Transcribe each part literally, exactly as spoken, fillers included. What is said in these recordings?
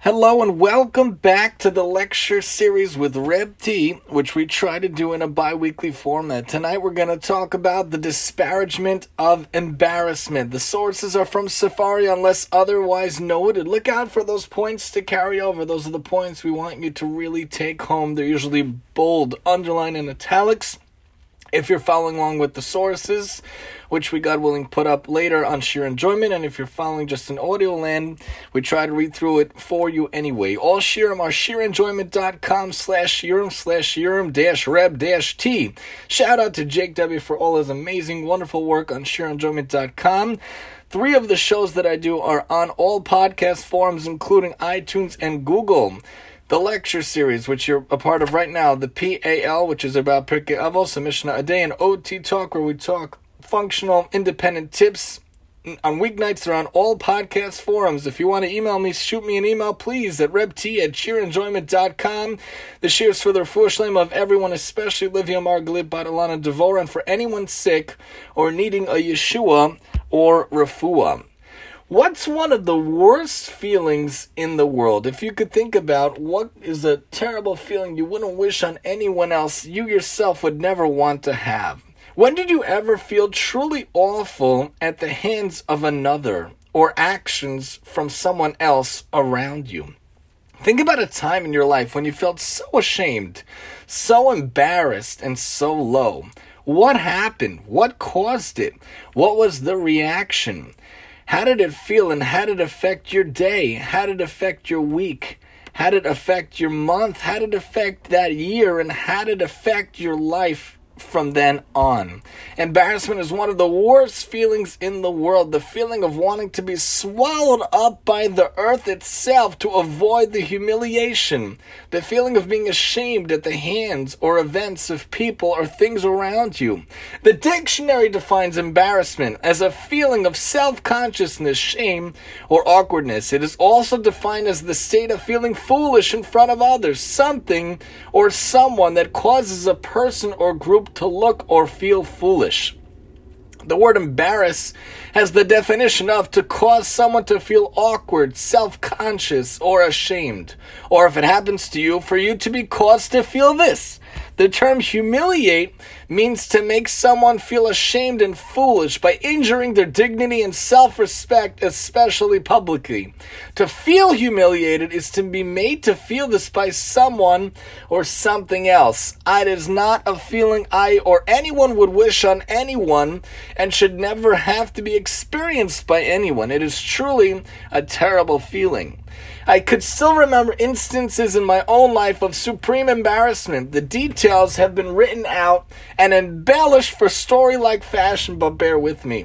Hello and welcome back to the lecture series with Reb T, which we try to do in a bi-weekly format. Tonight we're going to talk about the disparagement of embarrassment. The sources are from Safari unless otherwise noted. Look out for those points to carry over. Those are the points we want you to really take home. They're usually bold, underlined, and italics. If you're following along with the sources, which we, God willing, put up later on Sheer Enjoyment, and if you're following just in audio land, we try to read through it for you anyway. All Shirim are sheerenjoyment.com slash Shirim slash Shirim dash Reb dash T. Shout out to Jake W. for all his amazing, wonderful work on sheer enjoyment dot com. Three of the shows that I do are on all podcast forums, including iTunes and Google. The lecture series, which you're a part of right now, the P A L, which is about Pirkei Avos, a Mishnah a day, and O T Talk, where we talk functional, independent tips. On weeknights, they're on all podcast forums. If you want to email me, shoot me an email, please, at rebt at sheer enjoyment dot com. The shears for the refuah shlema of everyone, especially Livia Margalit, Batalana Devora, and for anyone sick or needing a Yeshua or refuah. What's one of the worst feelings in the world? If you could think about what is a terrible feeling you wouldn't wish on anyone else, you yourself would never want to have. When did you ever feel truly awful at the hands of another or actions from someone else around you? Think about a time in your life when you felt so ashamed, so embarrassed, and so low. What happened? What caused it? What was the reaction? How did it feel, and how did it affect your day? How did it affect your week? How did it affect your month? How did it affect that year? And how did it affect your life from then on? Embarrassment is one of the worst feelings in the world. The feeling of wanting to be swallowed up by the earth itself to avoid the humiliation. The feeling of being ashamed at the hands or events of people or things around you. The dictionary defines embarrassment as a feeling of self-consciousness, shame, or awkwardness. It is also defined as the state of feeling foolish in front of others, something or someone that causes a person or group to look or feel foolish. The word embarrass has the definition of to cause someone to feel awkward, self-conscious, or ashamed. Or if it happens to you, for you to be caused to feel this. The term humiliate means to make someone feel ashamed and foolish by injuring their dignity and self-respect, especially publicly. To feel humiliated is to be made to feel this by someone or something else. It is not a feeling I or anyone would wish on anyone and should never have to be experienced by anyone. It is truly a terrible feeling. I could still remember instances in my own life of supreme embarrassment. The details have been written out and embellished for story-like fashion, but bear with me.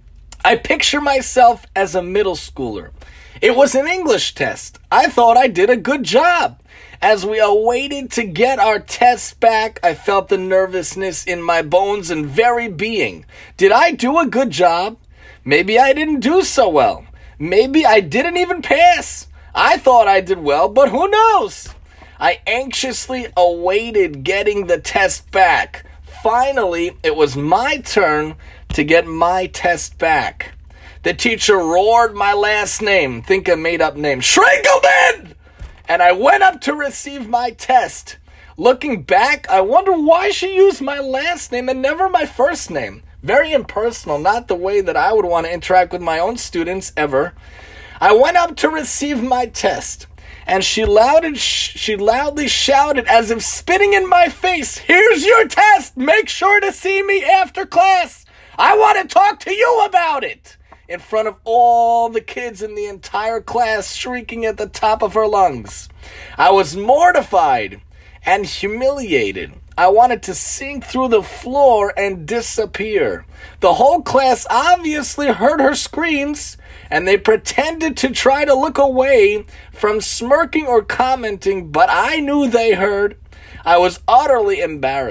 I picture myself as a middle schooler. It was an English test. I thought I did a good job. As we awaited to get our tests back, I felt the nervousness in my bones and very being. Did I do a good job? Maybe I didn't do so well. Maybe I didn't even pass. I thought I did well, but who knows? I anxiously awaited getting the test back. Finally, it was my turn to get my test back. The teacher roared my last name, think a made-up name, Shrinkelman! And I went up to receive my test. Looking back, I wonder why she used my last name and never my first name. Very impersonal, not the way that I would want to interact with my own students ever. I went up to receive my test, and she louded, she loudly shouted as if spitting in my face, "Here's your test! Make sure to see me after class! I want to talk to you about it!" In front of all the kids in the entire class, shrieking at the top of her lungs. I was mortified and humiliated. I wanted to sink through the floor and disappear. The whole class obviously heard her screams, and they pretended to try to look away from smirking or commenting, but I knew they heard. I was utterly embarrassed.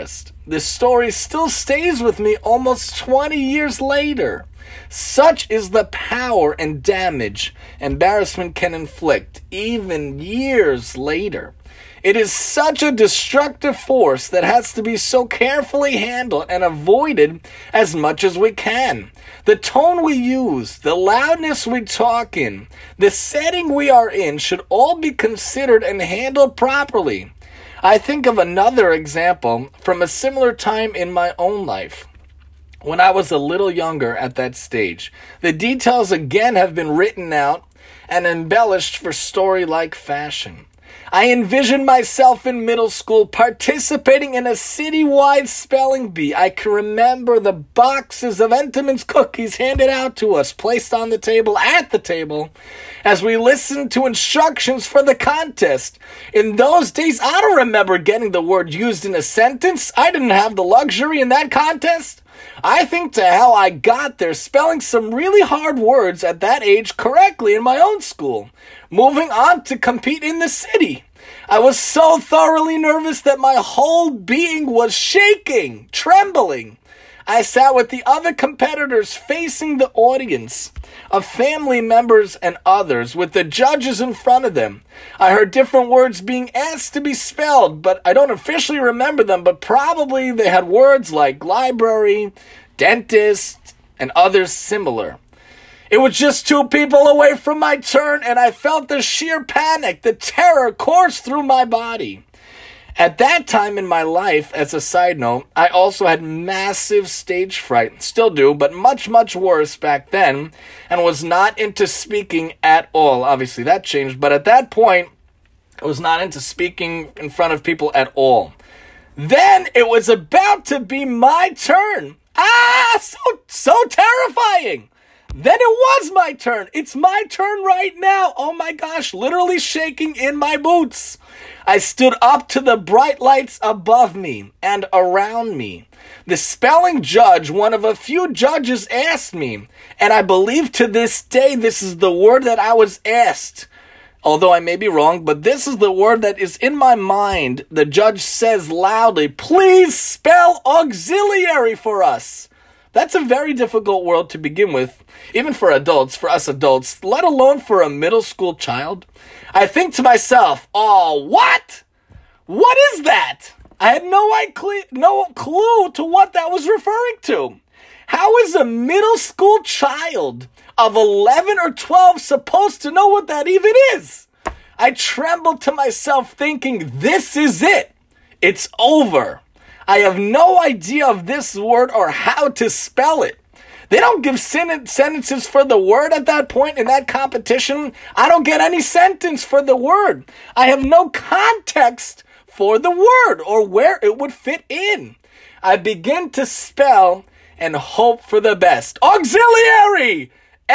This story still stays with me almost twenty years later. Such is the power and damage embarrassment can inflict, even years later. It is such a destructive force that has to be so carefully handled and avoided as much as we can. The tone we use, the loudness we talk in, the setting we are in should all be considered and handled properly. I think of another example from a similar time in my own life. When I was a little younger at that stage, the details again have been written out and embellished for story-like fashion. I envisioned myself in middle school participating in a citywide spelling bee. I can remember the boxes of Entenmann's cookies handed out to us, placed on the table, at the table, as we listened to instructions for the contest. In those days, I don't remember getting the word used in a sentence. I didn't have the luxury in that contest. I think to how I got there spelling some really hard words at that age correctly in my own school. Moving on to compete in the city. I was so thoroughly nervous that my whole being was shaking, trembling. I sat with the other competitors facing the audience of family members and others with the judges in front of them. I heard different words being asked to be spelled, but I don't officially remember them, but probably they had words like library, dentist, and others similar. It was just two people away from my turn, and I felt the sheer panic, the terror course through my body. At that time in my life, as a side note, I also had massive stage fright. Still do, but much, much worse back then, and was not into speaking at all. Obviously, that changed, but at that point, I was not into speaking in front of people at all. Then it was about to be my turn. Ah, so, so terrifying. Then it was my turn. It's my turn right now. Oh my gosh, literally shaking in my boots. I stood up to the bright lights above me and around me. The spelling judge, one of a few judges, asked me, and I believe to this day this is the word that I was asked. Although I may be wrong, but this is the word that is in my mind. The judge says loudly, "Please spell auxiliary for us." That's a very difficult word to begin with, even for adults, for us adults, let alone for a middle school child. I think to myself, oh, what? What is that? I had no, idea, no clue to what that was referring to. How is a middle school child of eleven or twelve supposed to know what that even is? I trembled to myself thinking, this is it. It's over. I have no idea of this word or how to spell it. They don't give sen- sentences for the word at that point in that competition. I don't get any sentence for the word. I have no context for the word or where it would fit in. I begin to spell and hope for the best. Auxiliary!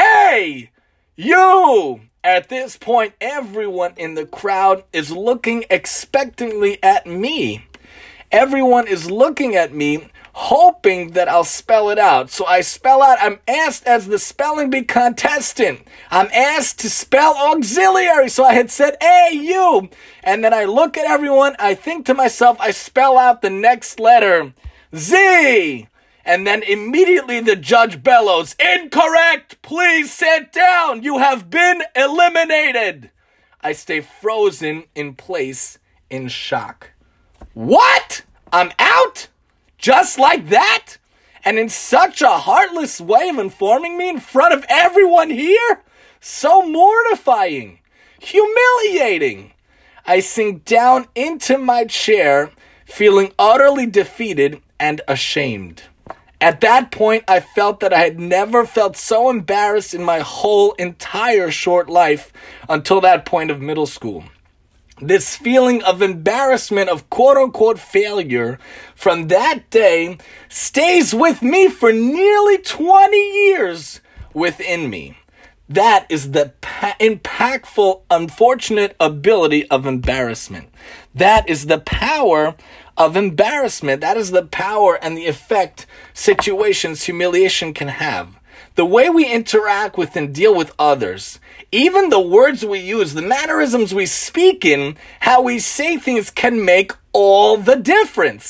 A! U! At this point, everyone in the crowd is looking expectantly at me. Everyone is looking at me, hoping that I'll spell it out. So I spell out, I'm asked as the spelling bee contestant. I'm asked to spell auxiliary. So I had said A, U. And then I look at everyone, I think to myself, I spell out the next letter, Z. And then immediately the judge bellows, "Incorrect! Please sit down! You have been eliminated!" I stay frozen in place in shock. What? I'm out? Just like that? And in such a heartless way of informing me in front of everyone here? So mortifying. Humiliating. I sink down into my chair, feeling utterly defeated and ashamed. At that point, I felt that I had never felt so embarrassed in my whole entire short life until that point of middle school. This feeling of embarrassment, of quote-unquote failure, from that day stays with me for nearly twenty years within me. That is the pa- impactful, unfortunate ability of embarrassment. That is the power of embarrassment. That is the power and the effect situations, humiliation can have. The way we interact with and deal with others, even the words we use, the mannerisms we speak in, how we say things can make all the difference.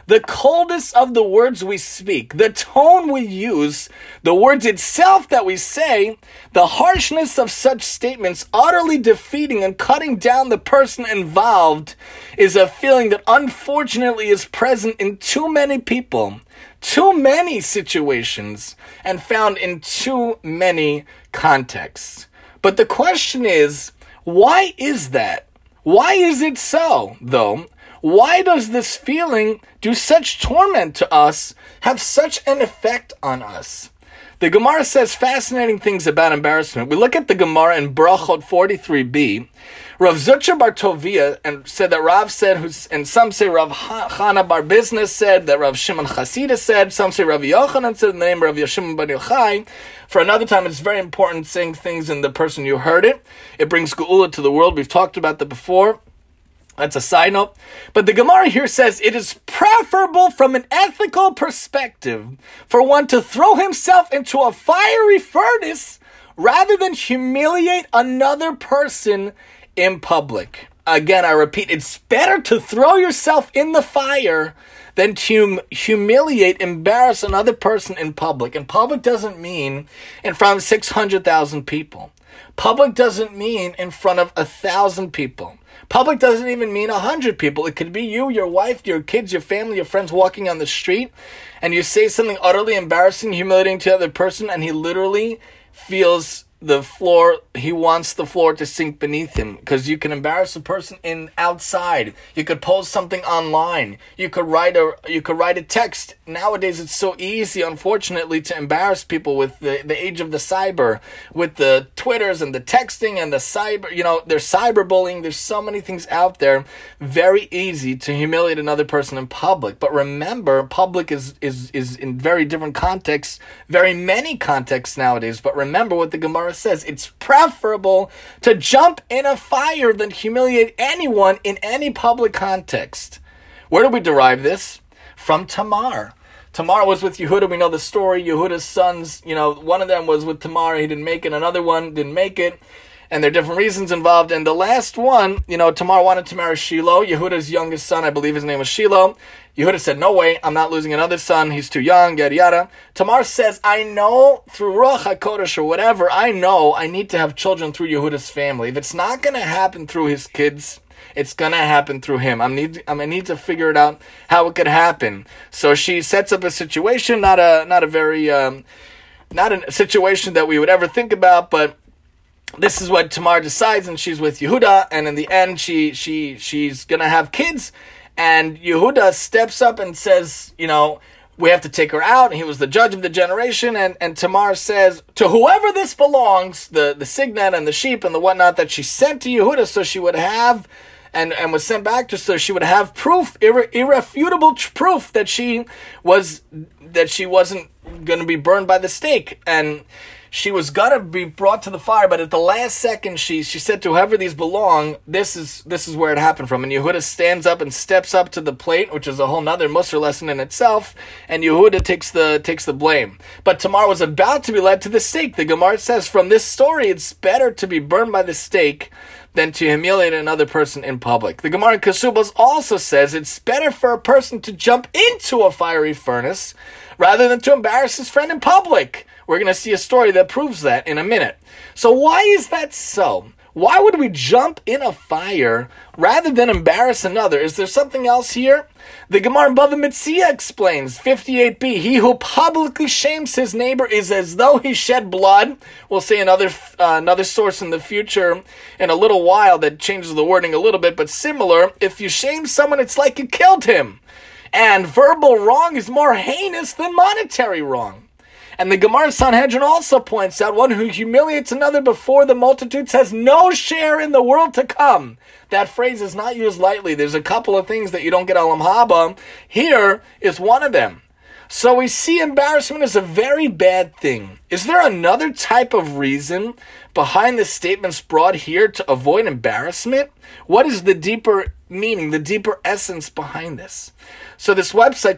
the coldness of the words we speak, the tone we use, the words itself that we say, the harshness of such statements utterly defeating and cutting down the person involved is a feeling that unfortunately is present in too many people, too many situations, and found in too many contexts. But the question is, why is that? Why is it so, though? Why does this feeling do such torment to us, have such an effect on us? The Gemara says fascinating things about embarrassment. We look at the Gemara in Brachot forty-three b. Rav Zutcher bar Tovia and said that Rav said, and some say Rav Chana bar Bizna said, that Rav Shimon Chasida said, some say Rav Yochanan said, in the name of Rav Yeshimon bar Yochai. For another time, it's very important saying things in the person you heard it. It brings geula to the world. We've talked about that before. That's a side note. But the Gemara here says it is preferable from an ethical perspective for one to throw himself into a fiery furnace rather than humiliate another person in public. Again, I repeat, it's better to throw yourself in the fire than to humiliate, embarrass another person in public. And public doesn't mean in front of six hundred thousand people. Public doesn't mean in front of one thousand people. Public doesn't even mean one hundred people. It could be you, your wife, your kids, your family, your friends walking on the street, and you say something utterly embarrassing, humiliating to the other person, and he literally feels the floor, he wants the floor to sink beneath him, because you can embarrass a person in outside. You could post something online. You could write a you could write a text. Nowadays it's so easy, unfortunately, to embarrass people with the, the age of the cyber, with the Twitters and the texting and the cyber, you know, there's cyberbullying. There's so many things out there. Very easy to humiliate another person in public. But remember, public is is is in very different contexts, very many contexts nowadays. But remember what the Gemara says, it's preferable to jump in a fire than humiliate anyone in any public context. Where do we derive this? From Tamar. Tamar was with Yehuda. We know the story. Yehuda's sons, you know, one of them was with Tamar. He didn't make it. Another one didn't make it. And there are different reasons involved. And the last one, you know, Tamar wanted to marry Shiloh, Yehuda's youngest son. I believe his name was Shiloh. Yehuda said, no way, I'm not losing another son. He's too young, yada yada. Tamar says, I know through Ruach HaKodesh or whatever, I know I need to have children through Yehuda's family. If it's not going to happen through his kids, it's going to happen through him. I need, I need to figure it out how it could happen. So she sets up a situation, not a, not a very, um, not a situation that we would ever think about, but this is what Tamar decides, and she's with Yehuda, and in the end, she she she's going to have kids. And Yehuda steps up and says, you know, we have to take her out. And he was the judge of the generation. And, and Tamar says, to whoever this belongs, the, the signet and the sheep and the whatnot, that she sent to Yehuda so she would have, and, and was sent back to so she would have proof, irre, irrefutable tr- proof that she was, that she wasn't going to be burned by the stake. And she was gonna be brought to the fire, but at the last second, she she said to whoever these belong, this is this is where it happened from. And Yehuda stands up and steps up to the plate, which is a whole nother Musar lesson in itself. And Yehuda takes the takes the blame. But Tamar was about to be led to the stake. The Gemara says from this story, it's better to be burned by the stake than to humiliate another person in public. The Gemara in Kesubos also says it's better for a person to jump into a fiery furnace rather than to embarrass his friend in public. We're going to see a story that proves that in a minute. So why is that so? Why would we jump in a fire rather than embarrass another? Is there something else here? The Gemara in Bava Metzia explains, fifty-eight b, he who publicly shames his neighbor is as though he shed blood. We'll see another uh, another source in the future in a little while that changes the wording a little bit, but similar. If you shame someone, it's like you killed him. And verbal wrong is more heinous than monetary wrong. And the Gemara Sanhedrin also points out, one who humiliates another before the multitudes has no share in the world to come. That phrase is not used lightly. There's a couple of things that you don't get Olam Haba. Here is one of them. So we see embarrassment as a very bad thing. Is there another type of reason behind the statements brought here to avoid embarrassment? What is the deeper meaning, the deeper essence behind this? So this website,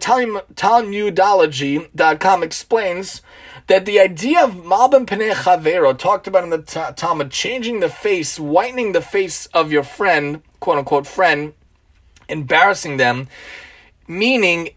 Talmudology dot com, explains that the idea of Malbim Pnei Chavero, talked about in the ta- Talmud, changing the face, whitening the face of your friend, quote-unquote friend, embarrassing them, meaning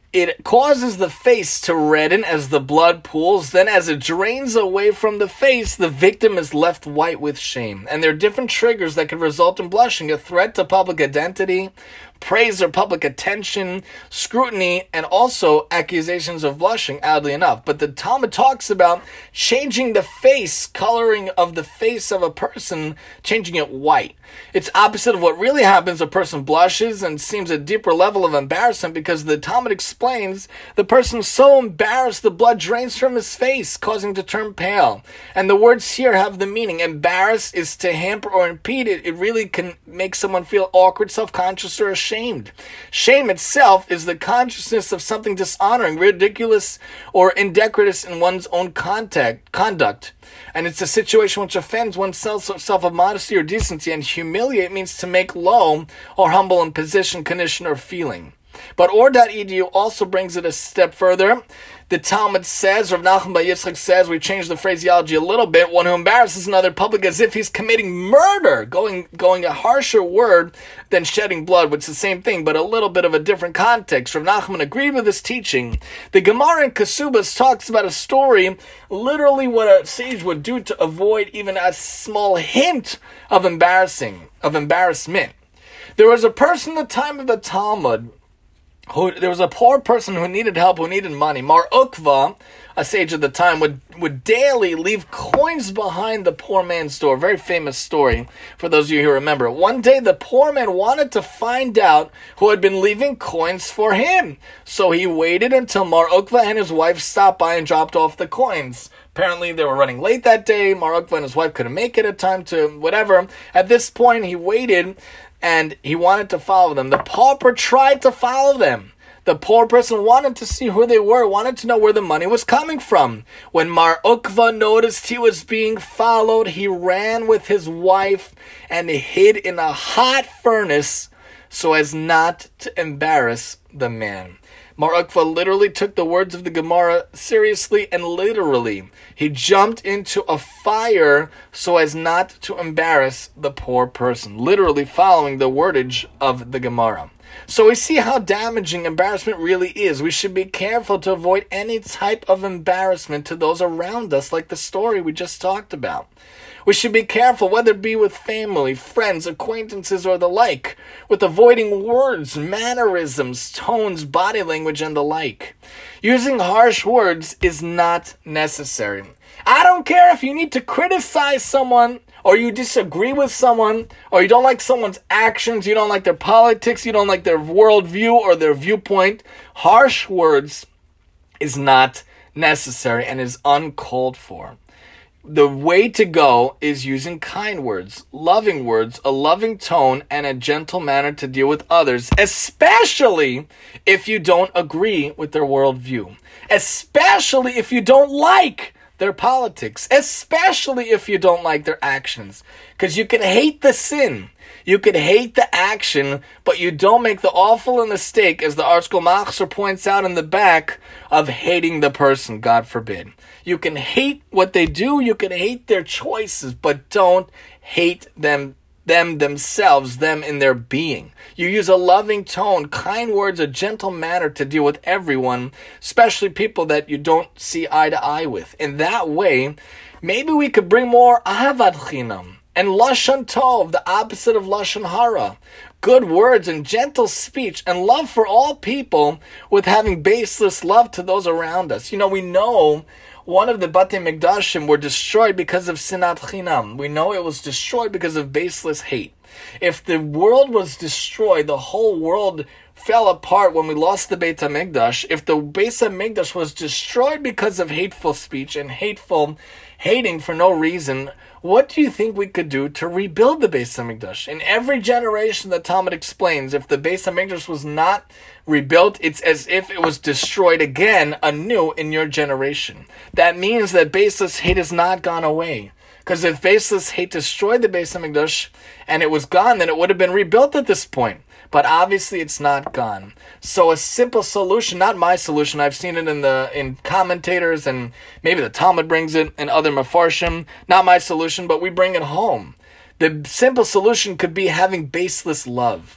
It causes the face to redden as the blood pools. Then as it drains away from the face, the victim is left white with shame. And there are different triggers that can result in blushing: a threat to public identity, praise or public attention, scrutiny, and also accusations of blushing, oddly enough. But the Talmud talks about changing the face, coloring of the face of a person, changing it white. It's opposite of what really happens. A person blushes and seems a deeper level of embarrassment because the Talmud explains the person's so embarrassed the blood drains from his face, causing to turn pale. And the words here have the meaning. Embarrass is to hamper or impede. It, it really can make someone feel awkward, self-conscious, or ashamed. Shamed. Shame itself is the consciousness of something dishonoring, ridiculous, or indecorous in one's own contact, conduct. And it's a situation which offends oneself self of modesty or decency, and humiliate means to make low or humble in position, condition, or feeling. But or.edu also brings it a step further. The Talmud says, Rav Nachman Bar Yitzchak says, we changed the phraseology a little bit, one who embarrasses another public as if he's committing murder, going going a harsher word than shedding blood, which is the same thing, but a little bit of a different context. Rav Nachman agreed with this teaching. The Gemara in Kesubos talks about a story, literally what a sage would do to avoid even a small hint of embarrassing, of embarrassment. There was a person at the time of the Talmud, Who, there was a poor person who needed help, who needed money. Mar Ukva, a sage at the time, would, would daily leave coins behind the poor man's door. Very famous story for those of you who remember. One day, the poor man wanted to find out who had been leaving coins for him. So he waited until Mar Ukva and his wife stopped by and dropped off the coins. Apparently, they were running late that day. Mar Ukva and his wife couldn't make it at time to whatever. At this point, he waited, and he wanted to follow them. The pauper tried to follow them. The poor person wanted to see who they were, wanted to know where the money was coming from. When Mar Ukva noticed he was being followed, he ran with his wife and hid in a hot furnace so as not to embarrass the man. Mar Ukva literally took the words of the Gemara seriously and literally. He jumped into a fire so as not to embarrass the poor person, literally following the wordage of the Gemara. So we see how damaging embarrassment really is. We should be careful to avoid any type of embarrassment to those around us, like the story we just talked about. We should be careful, whether it be with family, friends, acquaintances, or the like, with avoiding words, mannerisms, tones, body language, and the like. Using harsh words is not necessary. I don't care if you need to criticize someone, or you disagree with someone, or you don't like someone's actions, you don't like their politics, you don't like their worldview or their viewpoint. Harsh words is not necessary and is uncalled for. The way to go is using kind words, loving words, a loving tone, and a gentle manner to deal with others, especially if you don't agree with their worldview, especially if you don't like their politics, especially if you don't like their actions. Because you can hate the sin, you can hate the action, but you don't make the awful mistake, as the Archkel Machzer points out in the back, of hating the person, God forbid. You can hate what they do, you can hate their choices, but don't hate them them themselves, them in their being. You use a loving tone, kind words, a gentle manner to deal with everyone, especially people that you don't see eye to eye with. In that way, maybe we could bring more ahavat chinam and lashon tov, the opposite of lashon hara. Good words and gentle speech and love for all people, with having baseless love to those around us. You know, we know one of the Batei Mikdashim were destroyed because of sinat chinam. We know it was destroyed because of baseless hate. If the world was destroyed, the whole world fell apart when we lost the Beit HaMikdash. If the Beit HaMikdash was destroyed because of hateful speech and hateful hating for no reason, what do you think we could do to rebuild the Beit HaMikdash? In every generation, the Talmud explains, if the Beit HaMikdash was not rebuilt, it's as if it was destroyed again anew in your generation. That means that baseless hate has not gone away. Because if baseless hate destroyed the Beit HaMikdash and it was gone, then it would have been rebuilt at this point. But obviously it's not gone. So a simple solution, not my solution, I've seen it in the in commentators, and maybe the Talmud brings it and other Mefarshim, not my solution, but we bring it home. The simple solution could be having baseless love.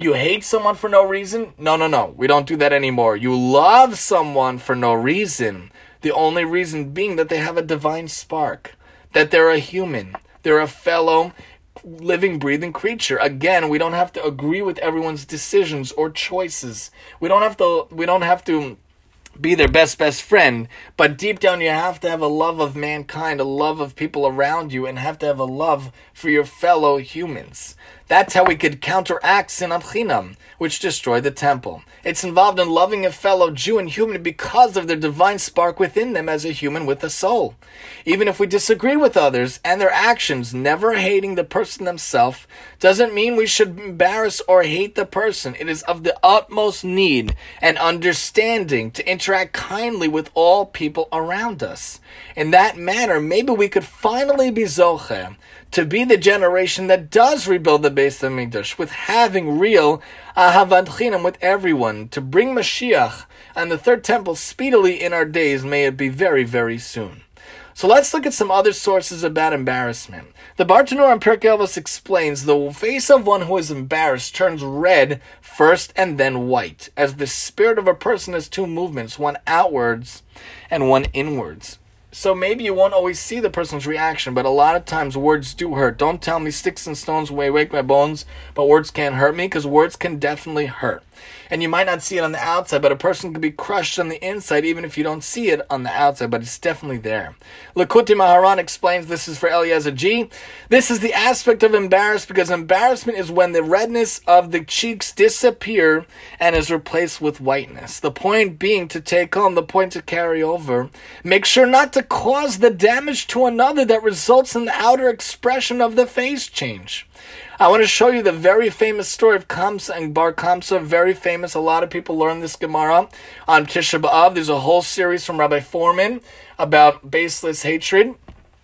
You hate someone for no reason? No, no, no. We don't do that anymore. You love someone for no reason. The only reason being that they have a divine spark, that they're a human, they're a fellow living, breathing creature. Again, we don't have to agree with everyone's decisions or choices. We don't have to, we don't have to be their best, best friend, but deep down you have to have a love of mankind, a love of people around you, and have to have a love for your fellow humans. That's how we could counteract Sinat Chinam, which destroyed the temple. It's involved in loving a fellow Jew and human because of their divine spark within them as a human with a soul. Even if we disagree with others and their actions, never hating the person themselves doesn't mean we should embarrass or hate the person. It is of the utmost need and understanding to interact kindly with all people around us. In that manner, maybe we could finally be Zoche, to be the generation that does rebuild the Beis HaMikdash with having real Ahavat Chinam with everyone, to bring Mashiach and the third temple speedily in our days. May it be very, very soon. So let's look at some other sources about embarrassment. The Bartanur on Pirkei Avos explains the face of one who is embarrassed turns red first and then white, as the spirit of a person has two movements, one outwards and one inwards. So maybe you won't always see the person's reaction, but a lot of times words do hurt. Don't tell me sticks and stones may wake my bones, but words can't hurt me, because words can definitely hurt. And you might not see it on the outside, but a person can be crushed on the inside even if you don't see it on the outside, but it's definitely there. Likutei Moharan explains, this is for Eliezer G. This is the aspect of embarrassment, because embarrassment is when the redness of the cheeks disappear and is replaced with whiteness. The point being to take home, the point to carry over. Make sure not to cause the damage to another that results in the outer expression of the face change. I want to show you the very famous story of Kamsa and Bar Kamsa, very famous. A lot of people learn this Gemara on Tisha B'Av. There's a whole series from Rabbi Foreman about baseless hatred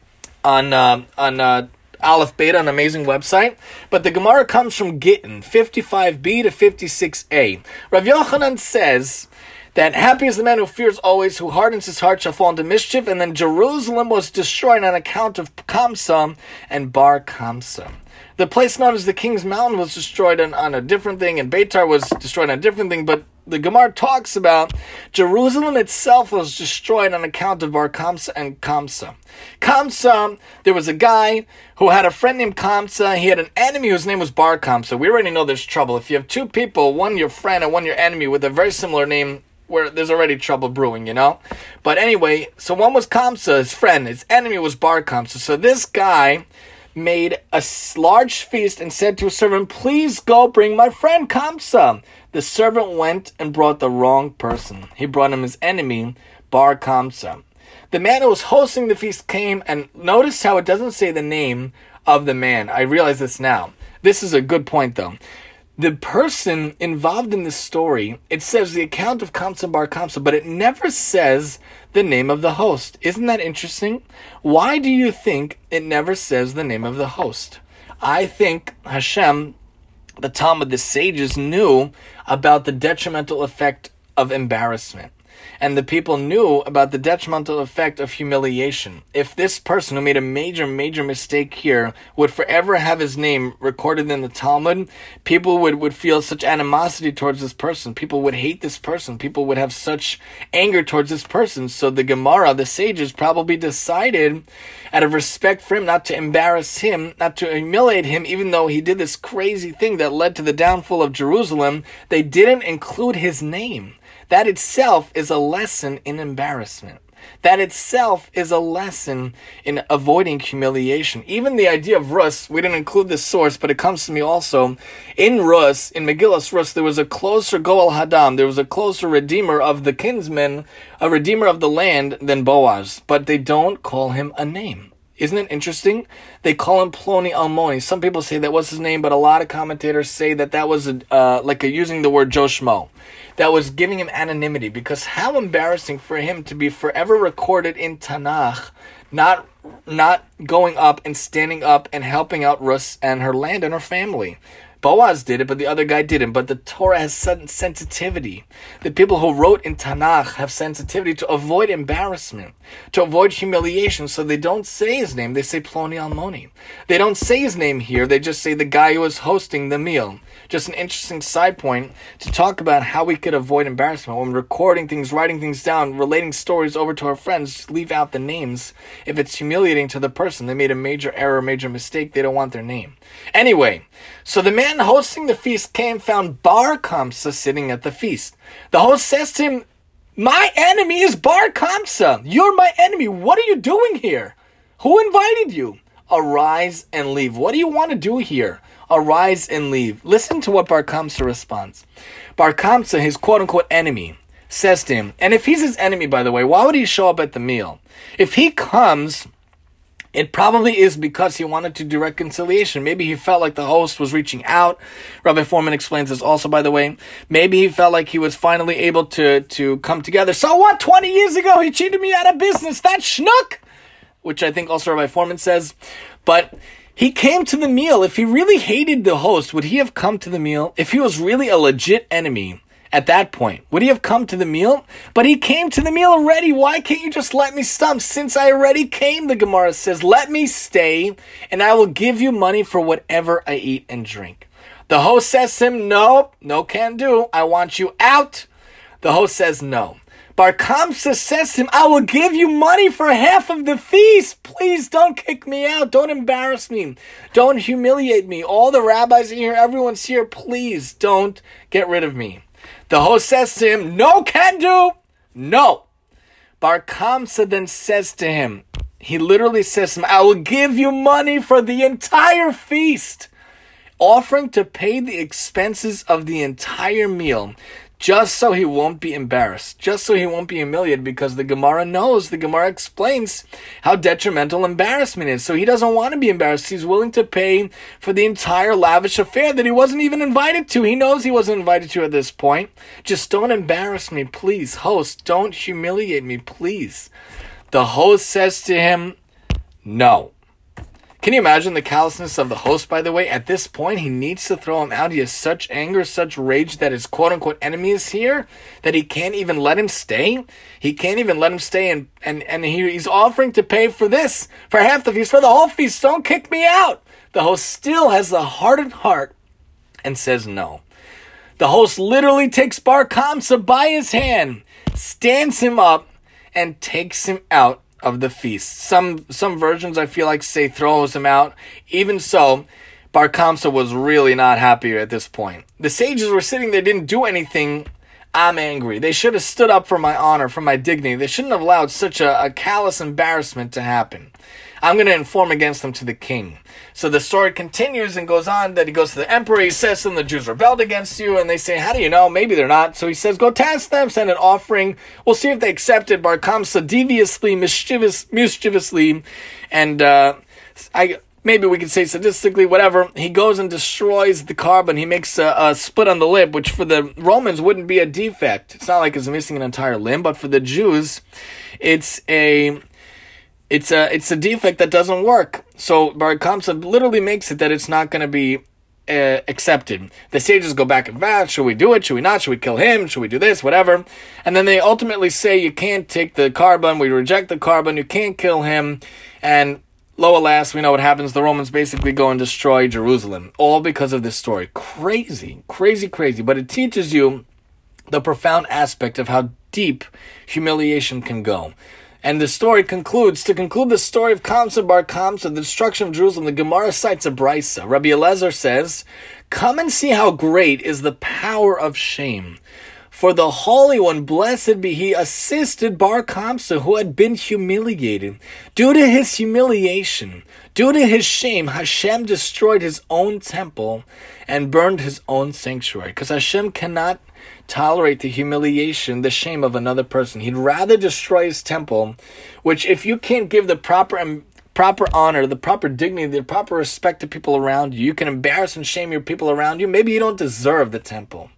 on uh, on uh, Aleph Beta, an amazing website. But the Gemara comes from Gittin, fifty-five b to fifty-six a. Rav Yochanan says that happy is the man who fears always, who hardens his heart shall fall into mischief. And then Jerusalem was destroyed on account of Kamsa and Bar Kamsa. The place known as the King's Mountain was destroyed on, on a different thing, and Beitar was destroyed on a different thing, but the Gemara talks about Jerusalem itself was destroyed on account of Bar Kamsa and Kamsa. Kamsa, there was a guy who had a friend named Kamsa. He had an enemy whose name was Bar Kamsa. We already know there's trouble. If you have two people, one your friend and one your enemy with a very similar name, where there's already trouble brewing, you know? But anyway, so one was Kamsa, his friend. His enemy was Bar Kamsa. So this guy made a large feast and said to a servant, please go bring my friend Kamsa. The servant went and brought the wrong person. He brought him his enemy, Bar Kamsa. The man who was hosting the feast came, and notice how it doesn't say the name of the man. I realize this now. This is a good point, though. The person involved in this story, it says the account of Kamsa Bar Kamsa, but it never says the name of the host. Isn't that interesting? Why do you think it never says the name of the host? I think Hashem, the Talmud, the sages, knew about the detrimental effect of embarrassment. And the people knew about the detrimental effect of humiliation. If this person who made a major, major mistake here would forever have his name recorded in the Talmud, people would, would feel such animosity towards this person. People would hate this person. People would have such anger towards this person. So the Gemara, the sages, probably decided, out of respect for him, not to embarrass him, not to humiliate him, even though he did this crazy thing that led to the downfall of Jerusalem. They didn't include his name. That itself is a lesson in embarrassment. That itself is a lesson in avoiding humiliation. Even the idea of Rus, we didn't include this source, but it comes to me also. In Rus, in Megillas Rus, there was a closer Goel Hadam, there was a closer redeemer of the kinsmen, a redeemer of the land than Boaz. But they don't call him a name. Isn't it interesting? They call him Ploni Almoni. Some people say that was his name, but a lot of commentators say that that was a, uh, like a, using the word Joshmo. That was giving him anonymity, because how embarrassing for him to be forever recorded in Tanakh, not not going up and standing up and helping out Rus and her land and her family. Boaz did it, but the other guy didn't. But the Torah has sen- sensitivity. The people who wrote in Tanakh have sensitivity to avoid embarrassment, to avoid humiliation, so they don't say his name. They say Ploni Almoni. They don't say his name here. They just say the guy who was hosting the meal. Just an interesting side point to talk about how we could avoid embarrassment when recording things, writing things down, relating stories over to our friends. Leave out the names if it's humiliating to the person. They made a major error, major mistake. They don't want their name. Anyway, so the man hosting the feast came, found Bar Kamsa sitting at the feast. The host says to him, "My enemy is Bar Kamsa. You're my enemy. What are you doing here? Who invited you? Arise and leave." What do you want to do here? Arise and leave. Listen to what Bar Kamsa responds. Bar Kamsa, his quote-unquote enemy, says to him, and if he's his enemy, by the way, why would he show up at the meal? If he comes, it probably is because he wanted to do reconciliation. Maybe he felt like the host was reaching out. Rabbi Foreman explains this also, by the way. Maybe he felt like he was finally able to, to come together. So what? twenty years ago, he cheated me out of business. That schnook! Which I think also Rabbi Foreman says. But he came to the meal. If he really hated the host, would he have come to the meal? If he was really a legit enemy at that point, would he have come to the meal? But he came to the meal already. Why can't you just let me stump? Since I already came, the Gemara says, let me stay, and I will give you money for whatever I eat and drink. The host says to him, no, no can do. I want you out. The host says no. Bar Kamsa says to him, I will give you money for half of the feast. Please don't kick me out. Don't embarrass me. Don't humiliate me. All the rabbis are here. Everyone's here. Please don't get rid of me. The host says to him, no can do. No. Bar Kamsa then says to him, he literally says to him, I will give you money for the entire feast, offering to pay the expenses of the entire meal, just so he won't be embarrassed, just so he won't be humiliated, because the Gemara knows, the Gemara explains how detrimental embarrassment is. So he doesn't want to be embarrassed. He's willing to pay for the entire lavish affair that he wasn't even invited to. He knows he wasn't invited to at this point. Just don't embarrass me, please. Host, don't humiliate me, please. The host says to him, no. Can you imagine the callousness of the host, by the way? At this point, he needs to throw him out. He has such anger, such rage that his quote-unquote enemy is here, that he can't even let him stay. He can't even let him stay, and, and, and he, he's offering to pay for this, for half the feast, for the whole feast. Don't kick me out. The host still has the hardened heart and says no. The host literally takes Bar Kamsa by his hand, stands him up, and takes him out of the feast. Some some versions, I feel like, say throws him out. Even so, Bar Kamsa was really not happy at this point. The sages were sitting there, didn't do anything. I'm angry. They should have stood up for my honor, for my dignity. They shouldn't have allowed such a, a callous embarrassment to happen. I'm going to inform against them to the king. So the story continues and goes on that he goes to the emperor. He says to them, the Jews rebelled against you. And they say, how do you know? Maybe they're not. So he says, go test them, send an offering. We'll see if they accept it. Bar Kamsa deviously, mischievous, mischievously, and uh, I maybe we could say sadistically, whatever, he goes and destroys the carbon. He makes a, a split on the lip, which for the Romans wouldn't be a defect. It's not like it's missing an entire limb, but for the Jews, it's a... It's a it's a defect that doesn't work. So Bar Kamsa literally makes it that it's not going to be uh, accepted. The sages go back and forth. Should we do it? Should we not? Should we kill him? Should we do this? Whatever. And then they ultimately say you can't take the carbon. We reject the carbon. You can't kill him. And lo alas, we know what happens. The Romans basically go and destroy Jerusalem. All because of this story. Crazy. Crazy, crazy. But it teaches you the profound aspect of how deep humiliation can go. And the story concludes, to conclude the story of Kamsa Bar Kamsa, the destruction of Jerusalem, the Gemara cites a brisa. Rabbi Eliezer says, come and see how great is the power of shame. For the Holy One, blessed be He, assisted Bar Kamsa, who had been humiliated. Due to his humiliation, due to his shame, Hashem destroyed his own temple and burned his own sanctuary. Because Hashem cannot tolerate the humiliation, the shame of another person. He'd rather destroy his temple, which if you can't give the proper um, proper honor, the proper dignity, the proper respect to people around you, you can embarrass and shame your people around you, maybe you don't deserve the temple.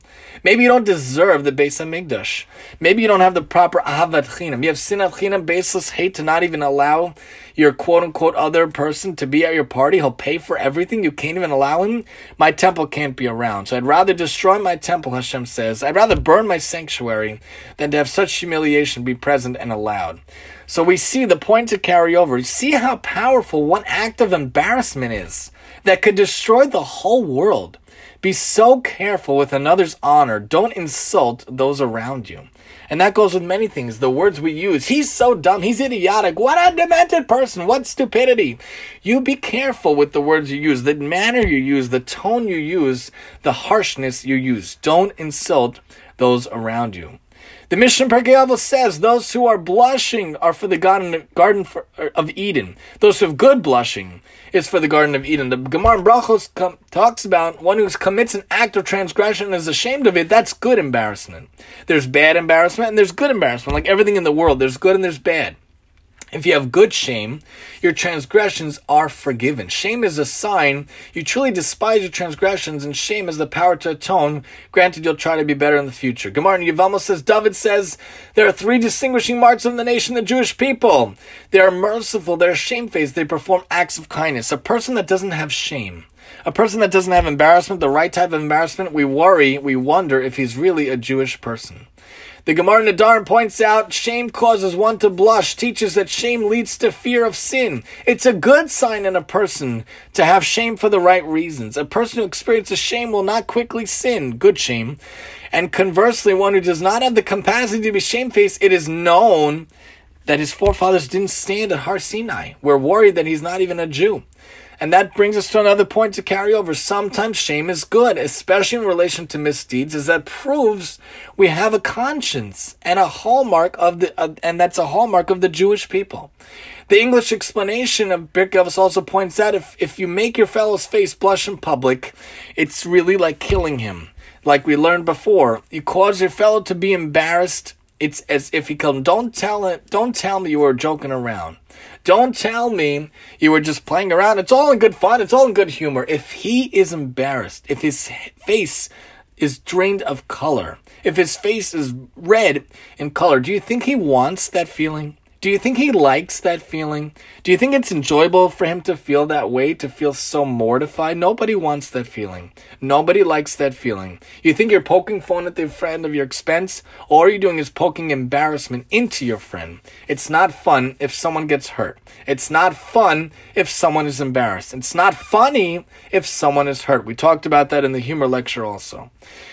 Maybe you don't deserve the Beis HaMikdash. Maybe you don't have the proper Ahavat Chinam. You have Sinat Chinam, baseless hate to not even allow your quote-unquote other person to be at your party. He'll pay for everything. You can't even allow him. My temple can't be around. So I'd rather destroy my temple, Hashem says. I'd rather burn my sanctuary than to have such humiliation be present and allowed. So we see the point to carry over. See how powerful one act of embarrassment is that could destroy the whole world. Be so careful with another's honor. Don't insult those around you. And that goes with many things. The words we use. He's so dumb. He's idiotic. What a demented person. What stupidity. You be careful with the words you use. The manner you use. The tone you use. The harshness you use. Don't insult those around you. The Mishnah Perkei Avos says, those who are blushing are for the garden, garden for, of Eden. Those who have good blushing is for the Garden of Eden. The Gemara in Brachos com- talks about one who commits an act of transgression and is ashamed of it. That's good embarrassment. There's bad embarrassment and there's good embarrassment. Like everything in the world, there's good and there's bad. If you have good shame, your transgressions are forgiven. Shame is a sign you truly despise your transgressions, and shame has the power to atone. Granted, you'll try to be better in the future. Gemara in Yevamos says, David says, there are three distinguishing marks of the nation, the Jewish people. They are merciful, they're shamefaced, they perform acts of kindness. A person that doesn't have shame, a person that doesn't have embarrassment, the right type of embarrassment, we worry, we wonder if he's really a Jewish person. The Gemara in Nedarim points out, shame causes one to blush, teaches that shame leads to fear of sin. It's a good sign in a person to have shame for the right reasons. A person who experiences shame will not quickly sin, good shame. And conversely, one who does not have the capacity to be shamefaced, it is known that his forefathers didn't stand at Har Sinai. We're worried that he's not even a Jew. And that brings us to another point to carry over. Sometimes shame is good, especially in relation to misdeeds, as that proves we have a conscience and a hallmark of the, uh, and that's a hallmark of the Jewish people. The English explanation of Pirkei Avos also points out if, if you make your fellow's face blush in public, it's really like killing him. Like we learned before, you cause your fellow to be embarrassed. It's as if he killed him. Don't tell it. Don't tell me you were joking around. Don't tell me you were just playing around. It's all in good fun. It's all in good humor. If he is embarrassed, if his face is drained of color, if his face is red in color, do you think he wants that feeling? Do you think he likes that feeling? Do you think it's enjoyable for him to feel that way, to feel so mortified? Nobody wants that feeling. Nobody likes that feeling. You think you're poking fun at the friend of your expense? All you're doing is poking embarrassment into your friend. It's not fun if someone gets hurt. It's not fun if someone is embarrassed. It's not funny if someone is hurt. We talked about that in the humor lecture also.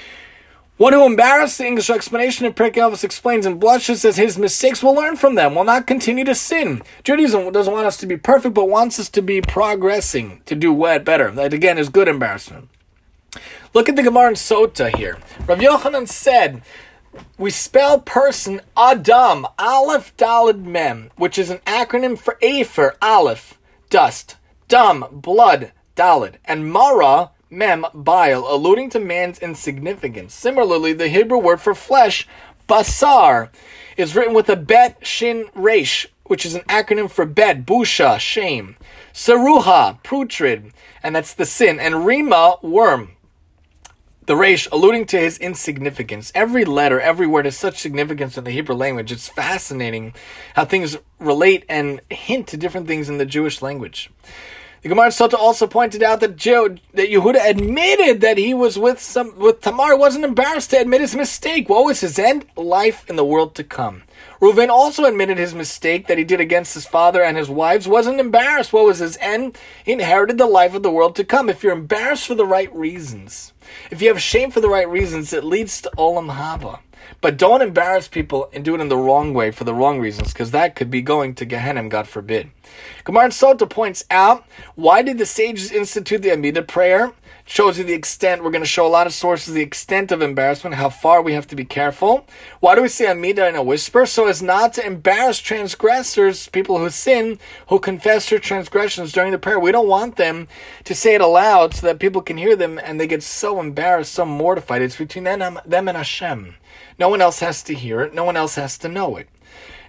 One who embarrassed, the English explanation of Pirkei Avos explains and blushes, says his mistakes will learn from them, will not continue to sin. Judaism doesn't want us to be perfect, but wants us to be progressing, to do what better. That again is good embarrassment. Look at the Gemara in Sota here. Rav Yochanan said, we spell person Adam, Aleph Daled Mem, which is an acronym for Afer, Aleph, dust, Dam, blood, Daled, and Mara, Mem, bile, alluding to man's insignificance. Similarly, the Hebrew word for flesh, basar, is written with a bet, shin, resh, which is an acronym for bet, busha, shame, saruha, putrid, and that's the sin, and rima, worm, the resh, alluding to his insignificance. Every letter, every word has such significance in the Hebrew language. It's fascinating how things relate and hint to different things in the Jewish language. The Gemara Sota also pointed out that Joe, that Yehuda admitted that he was with some with Tamar, wasn't embarrassed to admit his mistake. What was his end? Life in the world to come. Reuven also admitted his mistake that he did against his father and his wives, wasn't embarrassed. What was his end? He inherited the life of the world to come. If you're embarrassed for the right reasons, if you have shame for the right reasons, it leads to Olam Haba. But don't embarrass people and do it in the wrong way for the wrong reasons, because that could be going to Gehenna, God forbid. Gemara Sota points out, why did the sages institute the Amidah prayer? Shows you the extent, we're going to show a lot of sources, the extent of embarrassment, how far we have to be careful. Why do we say Amidah in a whisper? So as not to embarrass transgressors, people who sin, who confess their transgressions during the prayer. We don't want them to say it aloud so that people can hear them and they get so embarrassed, so mortified. It's between them, them and Hashem. No one else has to hear it. No one else has to know it.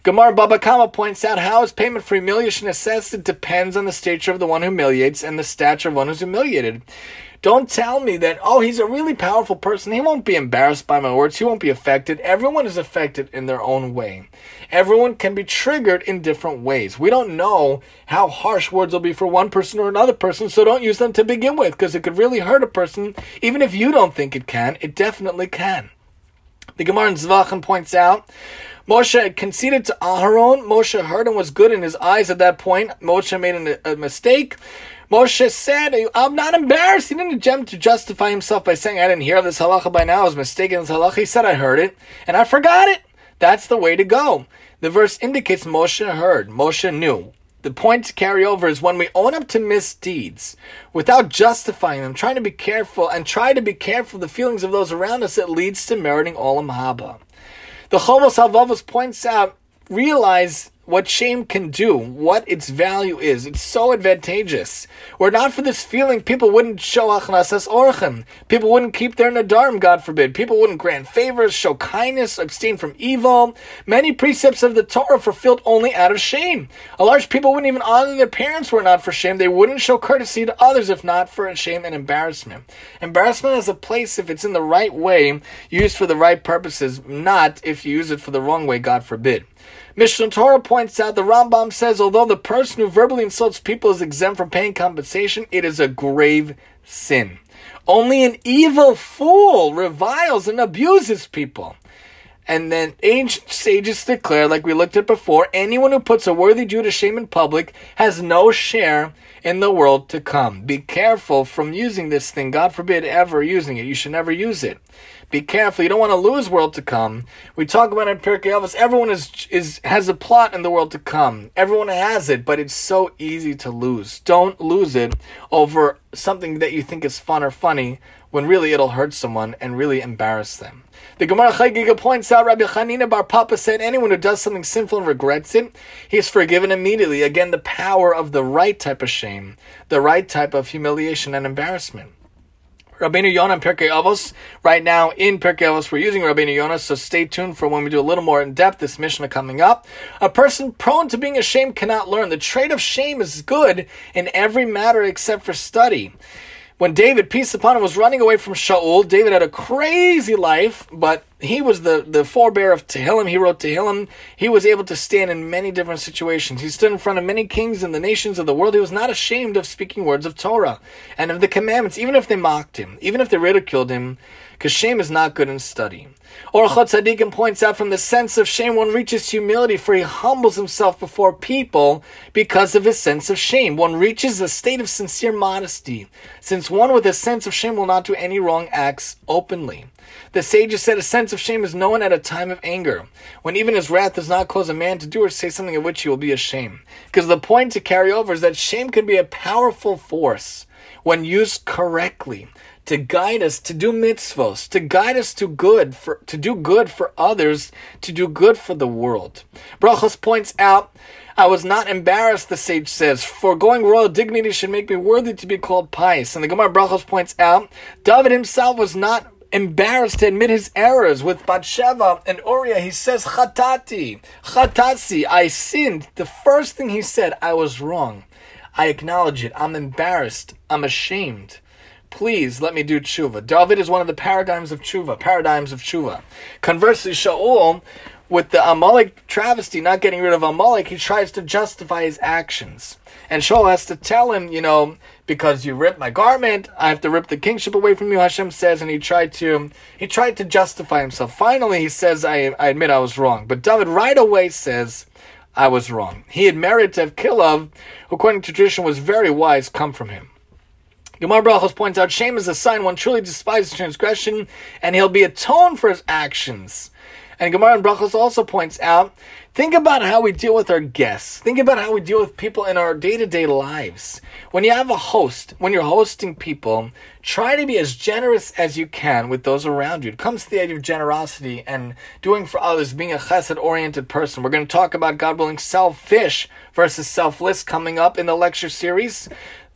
Gemara Baba Kama points out, how is payment for humiliation assessed? It depends on the stature of the one who humiliates and the stature of one who's humiliated. Don't tell me that, oh, he's a really powerful person. He won't be embarrassed by my words. He won't be affected. Everyone is affected in their own way. Everyone can be triggered in different ways. We don't know how harsh words will be for one person or another person, so don't use them to begin with, because it could really hurt a person. Even if you don't think it can, it definitely can. The Gemara in Zvachim points out, Moshe conceded to Aharon. Moshe heard and was good in his eyes at that point. Moshe made a, a mistake. Moshe said, I'm not embarrassed. He didn't attempt to justify himself by saying, I didn't hear this halacha by now. I was mistaken in this halacha. He said, I heard it, and I forgot it. That's the way to go. The verse indicates Moshe heard. Moshe knew. The point to carry over is when we own up to misdeeds without justifying them, trying to be careful, and try to be careful of the feelings of those around us, it leads to meriting olam haba. The Chovos HaLevavos points out, realize what shame can do, what its value is. It's so advantageous. Were it not for this feeling, people wouldn't show achnasas orchim. People wouldn't keep their nadarim, God forbid. People wouldn't grant favors, show kindness, abstain from evil. Many precepts of the Torah are fulfilled only out of shame. A large people wouldn't even honor their parents were it not for shame. They wouldn't show courtesy to others if not for shame and embarrassment. Embarrassment has a place if it's in the right way, used for the right purposes, not if you use it for the wrong way, God forbid. Mishnah Torah points out, the Rambam says, although the person who verbally insults people is exempt from paying compensation, it is a grave sin. Only an evil fool reviles and abuses people. And then ancient sages declare, like we looked at before, anyone who puts a worthy Jew to shame in public has no share in the world to come. Be careful from using this thing. God forbid ever using it. You should never use it. Be careful. You don't want to lose world to come. We talk about in Pirkei Avos, everyone is is has a plot in the world to come. Everyone has it, but it's so easy to lose. Don't lose it over something that you think is fun or funny, when really it'll hurt someone and really embarrass them. The Gemara Chagiga points out, Rabbi Chanina Bar Papa said, anyone who does something sinful and regrets it, he is forgiven immediately. Again, the power of the right type of shame, the right type of humiliation and embarrassment. Rabbeinu Yonah in Pirkei Avos. Right now in Pirkei Avos we're using Rabbeinu Yonah, so stay tuned for when we do a little more in depth this Mishnah coming up. A person prone to being ashamed cannot learn. The trait of shame is good in every matter except for study. When David, peace upon him, was running away from Shaul, David had a crazy life, but he was the, the forebearer of Tehillim. He wrote Tehillim. He was able to stand in many different situations. He stood in front of many kings and the nations of the world. He was not ashamed of speaking words of Torah and of the commandments, even if they mocked him, even if they ridiculed him, because shame is not good in study. Orchot Tzadikim points out, from the sense of shame one reaches humility, for he humbles himself before people because of his sense of shame. One reaches a state of sincere modesty, since one with a sense of shame will not do any wrong acts openly. The sages said a sense of shame is known at a time of anger, when even his wrath does not cause a man to do or say something of which he will be ashamed. Because the point to carry over is that shame can be a powerful force when used correctly, to guide us to do mitzvos, to guide us to good, for to do good for others, to do good for the world. Brachos points out, I was not embarrassed, the sage says. Foregoing royal dignity should make me worthy to be called pious. And the Gemara Brachos points out, David himself was not embarrassed to admit his errors. With Bathsheba and Uriah, he says, Chatati, Chatasi, I sinned. The first thing he said, I was wrong. I acknowledge it. I'm embarrassed. I'm ashamed. Please let me do tshuva. David is one of the paradigms of tshuva, paradigms of tshuva. Conversely, Shaul, with the Amalek travesty, not getting rid of Amalek, he tries to justify his actions. And Shaul has to tell him, you know, because you ripped my garment, I have to rip the kingship away from you, Hashem says, and he tried to he tried to justify himself. Finally, he says, I, I admit I was wrong. But David right away says, I was wrong. He had merit to have Kilav, who according to tradition was very wise, come from him. Gemara Brachos points out, shame is a sign one truly despises transgression, and he'll be atoned for his actions. And Gemara and Brachos also points out, think about how we deal with our guests. Think about how we deal with people in our day-to-day lives. When you have a host, when you're hosting people, try to be as generous as you can with those around you. It comes to the idea of generosity and doing for others, being a chesed-oriented person. We're going to talk about, God willing, selfish versus selfless coming up in the lecture series.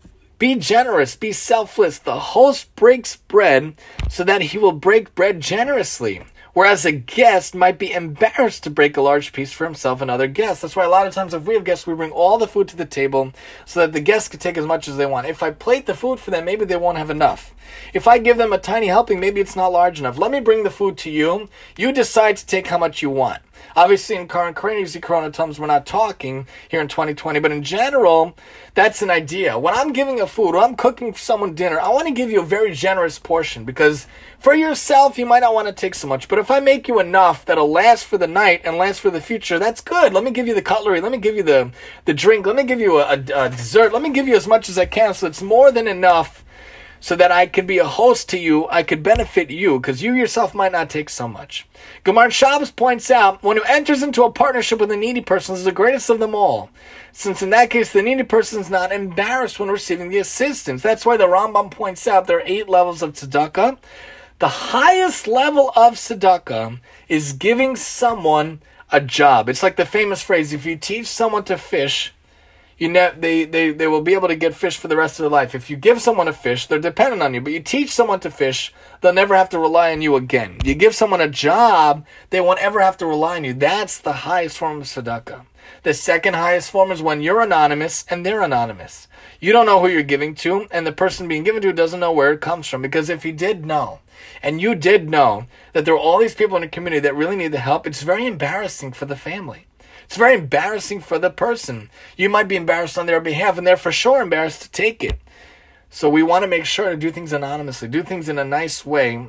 Be generous, be selfless. The host breaks bread so that he will break bread generously. Whereas a guest might be embarrassed to break a large piece for himself and other guests. That's why a lot of times if we have guests, we bring all the food to the table so that the guests can take as much as they want. If I plate the food for them, maybe they won't have enough. If I give them a tiny helping, maybe it's not large enough. Let me bring the food to you. You decide to take how much you want. Obviously, in current crazy Corona times, we're not talking here in twenty twenty, but in general, that's an idea. When I'm giving a food, when I'm cooking for someone dinner, I want to give you a very generous portion because for yourself, you might not want to take so much. But if I make you enough that'll last for the night and last for the future, that's good. Let me give you the cutlery. Let me give you the, the drink. Let me give you a, a, a dessert. Let me give you as much as I can so it's more than enough so that I could be a host to you. I could benefit you because you yourself might not take so much. Gemara Shabbos points out, one who enters into a partnership with a needy person is the greatest of them all, since in that case the needy person is not embarrassed when receiving the assistance. That's why the Rambam points out there are eight levels of tzedakah. The highest level of tzedakah is giving someone a job. It's like the famous phrase, if you teach someone to fish, You ne- they, they, they will be able to get fish for the rest of their life. If you give someone a fish, they're dependent on you. But you teach someone to fish, they'll never have to rely on you again. You give someone a job, they won't ever have to rely on you. That's the highest form of tzedakah. The second highest form is when you're anonymous and they're anonymous. You don't know who you're giving to, and the person being given to doesn't know where it comes from. Because if he did know, and you did know that there are all these people in the community that really need the help, it's very embarrassing for the family. It's very embarrassing for the person. You might be embarrassed on their behalf, and they're for sure embarrassed to take it. So we want to make sure to do things anonymously, do things in a nice way,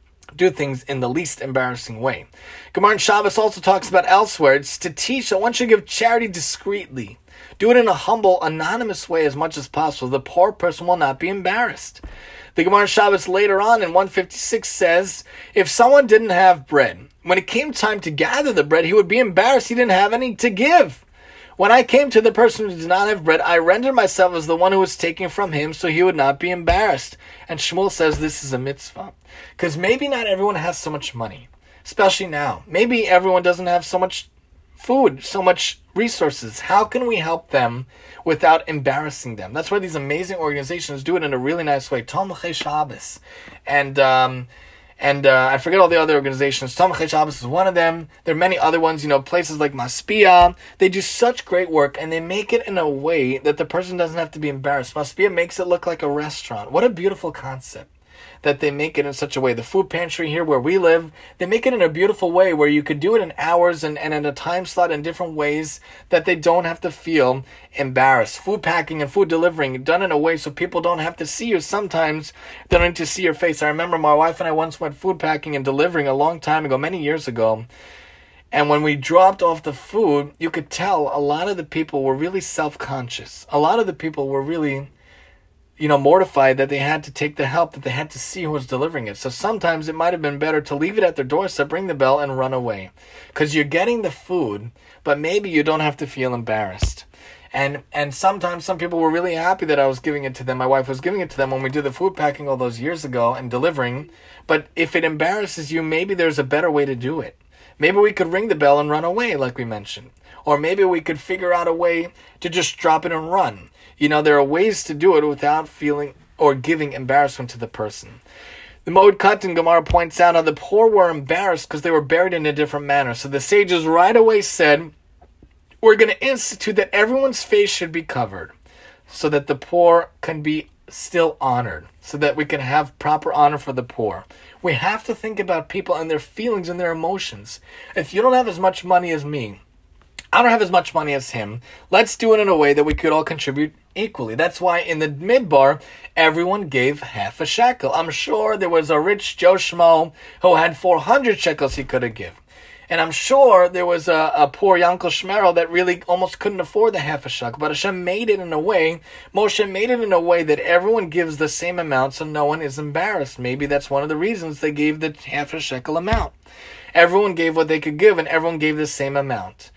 do things in the least embarrassing way. Gemara in Shabbos also talks about elsewhere. It's to teach that one should give charity discreetly. Do it in a humble, anonymous way as much as possible. The poor person will not be embarrassed. The Gemara in Shabbos later on in one fifty-six says, if someone didn't have bread, when it came time to gather the bread, he would be embarrassed he didn't have any to give. When I came to the person who did not have bread, I rendered myself as the one who was taking from him so he would not be embarrassed. And Shmuel says this is a mitzvah. Because maybe not everyone has so much money, especially now. Maybe everyone doesn't have so much food, so much resources. How can we help them without embarrassing them? That's why these amazing organizations do it in a really nice way. Tomchei Shabbos. And, um... And uh, I forget all the other organizations. Tomchei Shabbos is one of them. There are many other ones, you know, places like Maspia. They do such great work, and they make it in a way that the person doesn't have to be embarrassed. Maspia makes it look like a restaurant. What a beautiful concept that they make it in such a way. The food pantry here where we live, they make it in a beautiful way where you could do it in hours and, and in a time slot in different ways that they don't have to feel embarrassed. Food packing and food delivering done in a way so people don't have to see you. Sometimes they don't need to see your face. I remember my wife and I once went food packing and delivering a long time ago, many years ago. And when we dropped off the food, you could tell a lot of the people were really self-conscious. A lot of the people were really, you know, mortified that they had to take the help, that they had to see who was delivering it. So sometimes it might have been better to leave it at their doorstep, ring the bell, and run away. Because you're getting the food, but maybe you don't have to feel embarrassed. And and sometimes some people were really happy that I was giving it to them. My wife was giving it to them when we did the food packing all those years ago and delivering. But if it embarrasses you, maybe there's a better way to do it. Maybe we could ring the bell and run away, like we mentioned. Or maybe we could figure out a way to just drop it and run. You know, there are ways to do it without feeling or giving embarrassment to the person. The Moed Katan Gemara points out how the poor were embarrassed because they were buried in a different manner. So the sages right away said, we're going to institute that everyone's face should be covered so that the poor can be still honored, so that we can have proper honor for the poor. We have to think about people and their feelings and their emotions. If you don't have as much money as me, I don't have as much money as him, let's do it in a way that we could all contribute equally. That's why in the midbar, everyone gave half a shekel. I'm sure there was a rich Joe Schmo who had four hundred shekels he could have given. And I'm sure there was a, a poor Yankel Shmerel that really almost couldn't afford the half a shekel. But Hashem made it in a way, Moshe made it in a way that everyone gives the same amount so no one is embarrassed. Maybe that's one of the reasons they gave the half a shekel amount. Everyone gave what they could give and everyone gave the same amount.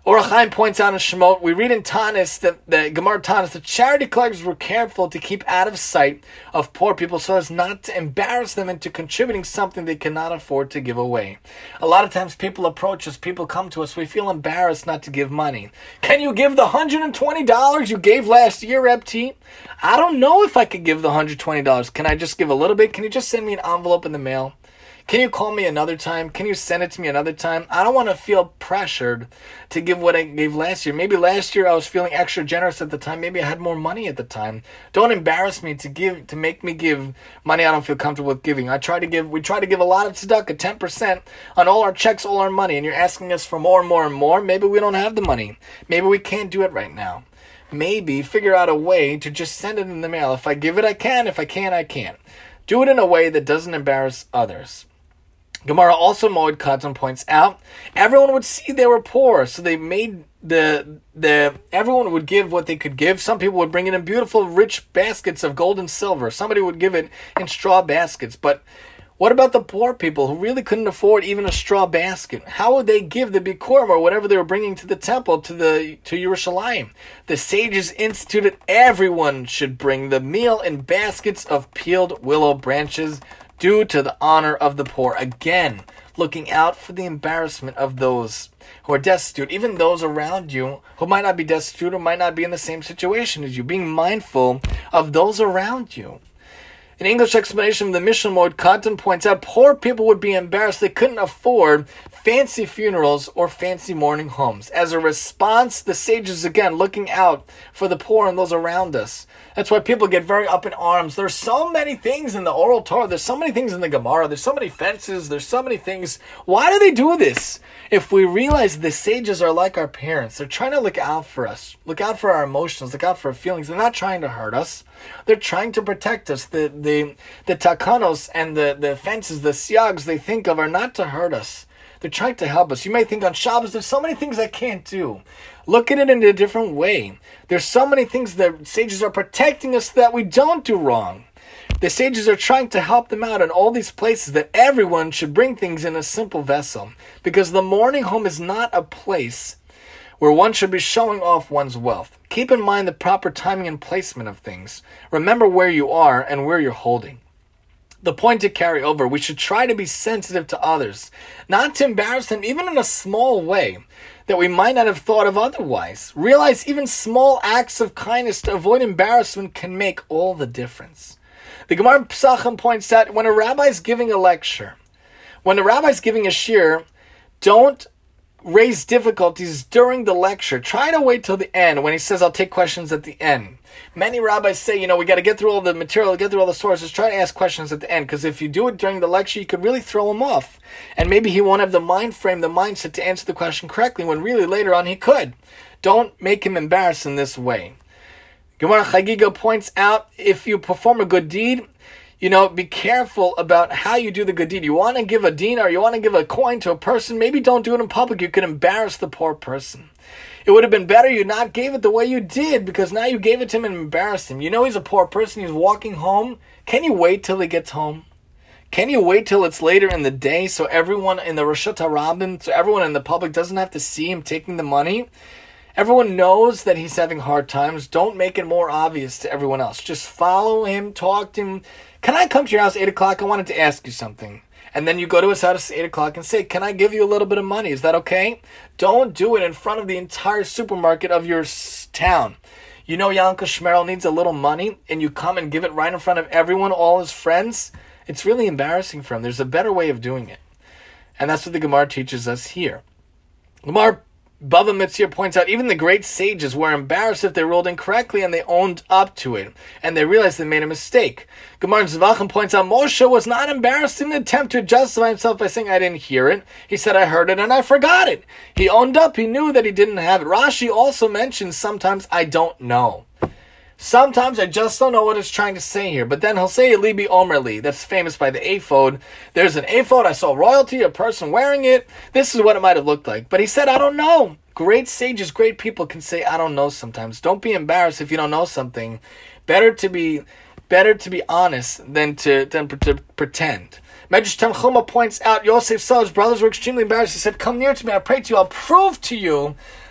Or Chaim points out in Shemot, we read in Tanis, that the Gemara Tanis, the charity collectors were careful to keep out of sight of poor people so as not to embarrass them into contributing something they cannot afford to give away. A lot of times people approach us, people come to us, we feel embarrassed not to give money. Can you give the one hundred twenty dollars you gave last year, Reb T? I don't know if I could give the one hundred twenty dollars. Can I just give a little bit? Can you just send me an envelope in the mail? Can you call me another time? Can you send it to me another time? I don't want to feel pressured to give what I gave last year. Maybe last year I was feeling extra generous at the time. Maybe I had more money at the time. Don't embarrass me to give, to make me give money I don't feel comfortable with giving. I try to give, we try to give a lot of tzedakah, ten percent on all our checks, all our money, and you're asking us for more and more and more. Maybe we don't have the money. Maybe we can't do it right now. Maybe figure out a way to just send it in the mail. If I give it, I can. If I can't, I can't. Do it in a way that doesn't embarrass others. Gemara also, Moed Katan points out, everyone would see they were poor, so they made the the everyone would give what they could give. Some people would bring it in beautiful, rich baskets of gold and silver. Somebody would give it in straw baskets. But what about the poor people who really couldn't afford even a straw basket? How would they give the bikurim or whatever they were bringing to the temple, to the to Yerushalayim? The sages instituted everyone should bring the meal in baskets of peeled willow branches, due to the honor of the poor. Again, looking out for the embarrassment of those who are destitute, even those around you who might not be destitute or might not be in the same situation as you, being mindful of those around you. An English explanation of the Mishnah, Moed Katan points out, poor people would be embarrassed they couldn't afford fancy funerals or fancy mourning homes. As a response, the sages, again, looking out for the poor and those around us. That's why people get very up in arms. There's so many things in the oral Torah. There's so many things in the Gemara. There's so many fences. There's so many things. Why do they do this? If we realize the sages are like our parents, they're trying to look out for us, look out for our emotions, look out for our feelings. They're not trying to hurt us. They're trying to protect us. The the the takanos and the, the fences, the siags they think of are not to hurt us. They're trying to help us. You may think on Shabbos, there's so many things I can't do. Look at it in a different way. There's so many things that sages are protecting us that we don't do wrong. The sages are trying to help them out in all these places that everyone should bring things in a simple vessel. Because the mourning home is not a place where one should be showing off one's wealth. Keep in mind the proper timing and placement of things. Remember where you are and where you're holding. The point to carry over, we should try to be sensitive to others, not to embarrass them even in a small way that we might not have thought of otherwise. Realize even small acts of kindness to avoid embarrassment can make all the difference. The Gemara Pesachim points out, when a rabbi is giving a lecture, when a rabbi is giving a shir, don't raise difficulties during the lecture. Try to wait till the end when he says, I'll take questions at the end. Many rabbis say, you know, we got to get through all the material, get through all the sources, try to ask questions at the end, because if you do it during the lecture, you could really throw him off. And maybe he won't have the mind frame, the mindset to answer the question correctly, when really later on he could. Don't make him embarrassed in this way. Gemara Chagiga points out, if you perform a good deed, you know, be careful about how you do the good deed. You want to give a dinar, you want to give a coin to a person, maybe don't do it in public. You could embarrass the poor person. It would have been better you not gave it the way you did, because now you gave it to him and embarrassed him. You know he's a poor person, he's walking home. Can you wait till he gets home? Can you wait till it's later in the day so everyone in the Reshut HaRabim, so everyone in the public doesn't have to see him taking the money? Everyone knows that he's having hard times. Don't make it more obvious to everyone else. Just follow him, talk to him. Can I come to your house at eight o'clock? I wanted to ask you something. And then you go to his house at eight o'clock and say, can I give you a little bit of money? Is that okay? Don't do it in front of the entire supermarket of your town. You know Yanka Shmerel needs a little money, and you come and give it right in front of everyone, all his friends. It's really embarrassing for him. There's a better way of doing it. And that's what the Gemara teaches us here. Gemara Bava Mitzir points out, even the great sages were embarrassed if they ruled incorrectly and they owned up to it, and they realized they made a mistake. Gemara Zvachim points out, Moshe was not embarrassed in an attempt to justify himself by saying, I didn't hear it. He said, I heard it and I forgot it. He owned up, he knew that he didn't have it. Rashi also mentions sometimes, I don't know. Sometimes I just don't know what it's trying to say here. But then he'll say, Libi Omerli. That's famous by the ephod. There's an ephod. I saw royalty, a person wearing it. This is what it might have looked like. But he said, I don't know. Great sages, great people can say, I don't know sometimes. Don't be embarrassed if you don't know something. Better to be better to be honest than to, than to pretend. Medrash Tanchuma points out, Yosef saw his brothers were extremely embarrassed. He said, come near to me, I pray to you, I'll prove to you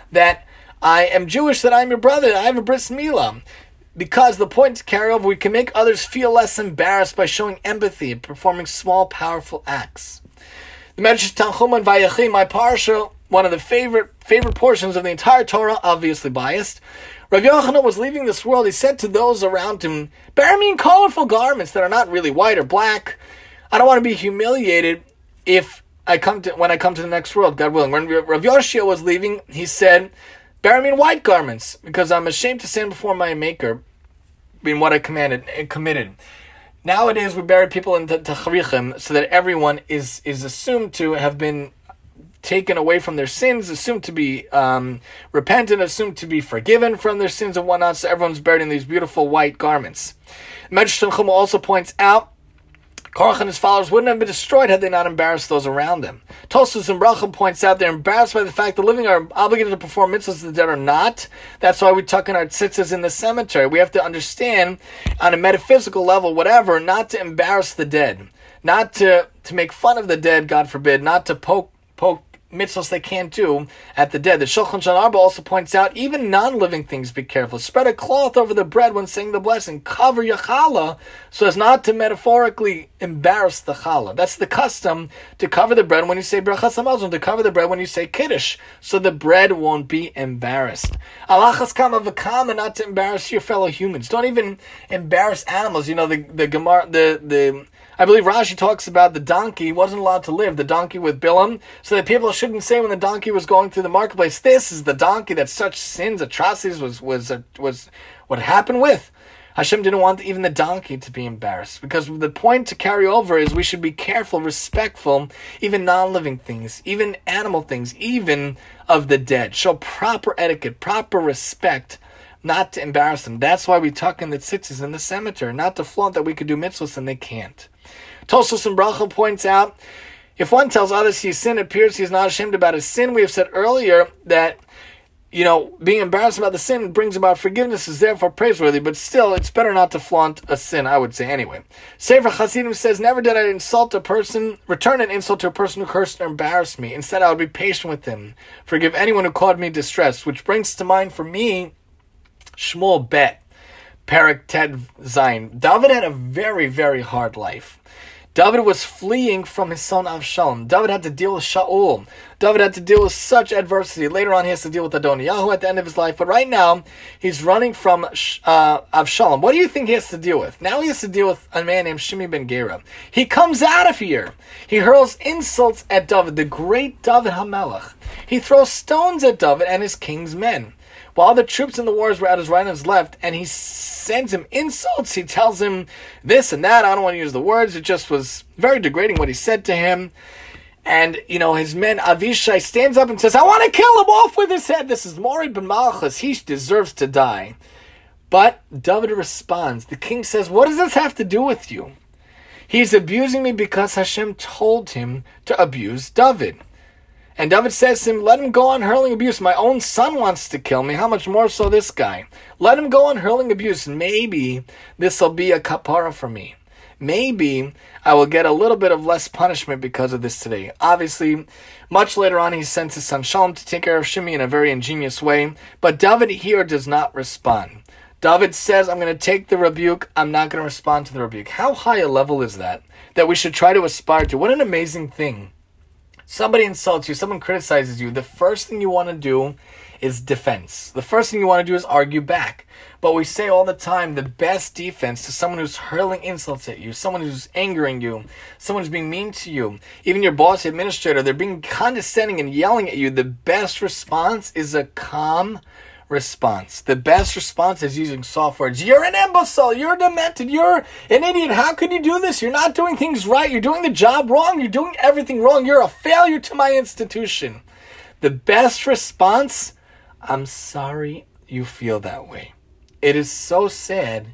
that I am Jewish, that I'm your brother, that I have a bris milah. Because the point to carry over, we can make others feel less embarrassed by showing empathy and performing small, powerful acts. The Medrash Tanchuma and Vayechi, my parsha, one of the favorite favorite portions of the entire Torah, obviously biased. Rav Yochanan was leaving this world. He said to those around him, "Bear me in colorful garments that are not really white or black. I don't want to be humiliated if I come to when I come to the next world, God willing." When Rav Yoshia was leaving, he said, "Bear me in white garments, because I'm ashamed to stand before my Maker in what I commanded and committed." Nowadays, we bury people in tachrichim so that everyone is is assumed to have been taken away from their sins, assumed to be um, repentant, assumed to be forgiven from their sins and whatnot. So everyone's buried in these beautiful white garments. Medrash Tanchuma also points out Korach and his followers wouldn't have been destroyed had they not embarrassed those around them. Tosfos and Brachim points out they're embarrassed by the fact that the living are obligated to perform mitzvahs, the dead are not. That's why we tuck in our tzitzis in the cemetery. We have to understand, on a metaphysical level, whatever, not to embarrass the dead, not to, to make fun of the dead, God forbid, not to poke poke mitzvahs they can't do at the dead. The Shulchan Aruch also points out, even non-living things, be careful. Spread a cloth over the bread when saying the blessing. Cover your challah so as not to metaphorically embarrass the challah. That's the custom, to cover the bread when you say brachas hamazon, to cover the bread when you say kiddush, so the bread won't be embarrassed. Alachas kama v'kama, not to embarrass your fellow humans. Don't even embarrass animals. You know, the the Gemara, the the I believe Rashi talks about the donkey wasn't allowed to live, the donkey with Bilam, so that people shouldn't say when the donkey was going through the marketplace, "This is the donkey that such sins, atrocities was was uh, was what happened with." Hashem didn't want even the donkey to be embarrassed, because the point to carry over is we should be careful, respectful, even non-living things, even animal things, even of the dead. Show proper etiquette, proper respect, not to embarrass them. That's why we tuck in the tzitzis in the cemetery, not to flaunt that we could do mitzvahs and they can't. Tosfos and Brachim points out, if one tells others he sin, it appears he is not ashamed about his sin. We have said earlier that, you know, being embarrassed about the sin brings about forgiveness, is therefore praiseworthy, but still, it's better not to flaunt a sin, I would say anyway. Sefer Chassidim says, never did I insult a person, return an insult to a person who cursed or embarrassed me. Instead, I would be patient with him, forgive anyone who caused me distress, which brings to mind for me, Shmuel Bet, Perek Ted Zayin. David had a very, very hard life. David was fleeing from his son Avshalom. David had to deal with Shaul. David had to deal with such adversity. Later on, he has to deal with Adoniyahu at the end of his life. But right now, he's running from uh, Avshalom. What do you think he has to deal with? Now he has to deal with a man named Shimi ben Gera. He comes out of here. He hurls insults at David, the great David HaMelech. He throws stones at David and his king's men. While the troops in the wars were at his right and his left, and he sends him insults, he tells him this and that. I don't want to use the words. It just was very degrading what he said to him. And, you know, his men, Avishai, stands up and says, I want to kill him off with his head. This is Mori ben Malchus. He deserves to die. But David responds. The king says, what does this have to do with you? He's abusing me because Hashem told him to abuse David. And David says to him, let him go on hurling abuse. My own son wants to kill me. How much more so this guy? Let him go on hurling abuse. Maybe this will be a kapara for me. Maybe I will get a little bit of less punishment because of this today. Obviously, much later on, he sends his son Shalom to take care of Shimi in a very ingenious way. But David here does not respond. David says, I'm going to take the rebuke. I'm not going to respond to the rebuke. How high a level is that? That we should try to aspire to. What an amazing thing. Somebody insults you, someone criticizes you, the first thing you want to do is defense. The first thing you want to do is argue back. But we say all the time, the best defense to someone who's hurling insults at you, someone who's angering you, someone who's being mean to you, even your boss, the administrator, they're being condescending and yelling at you, the best response is a calm response. The best response is using soft words. You're an imbecile. You're demented. You're an idiot. How could you do this? You're not doing things right. You're doing the job wrong. You're doing everything wrong. You're a failure to my institution. The best response, I'm sorry you feel that way. It is so sad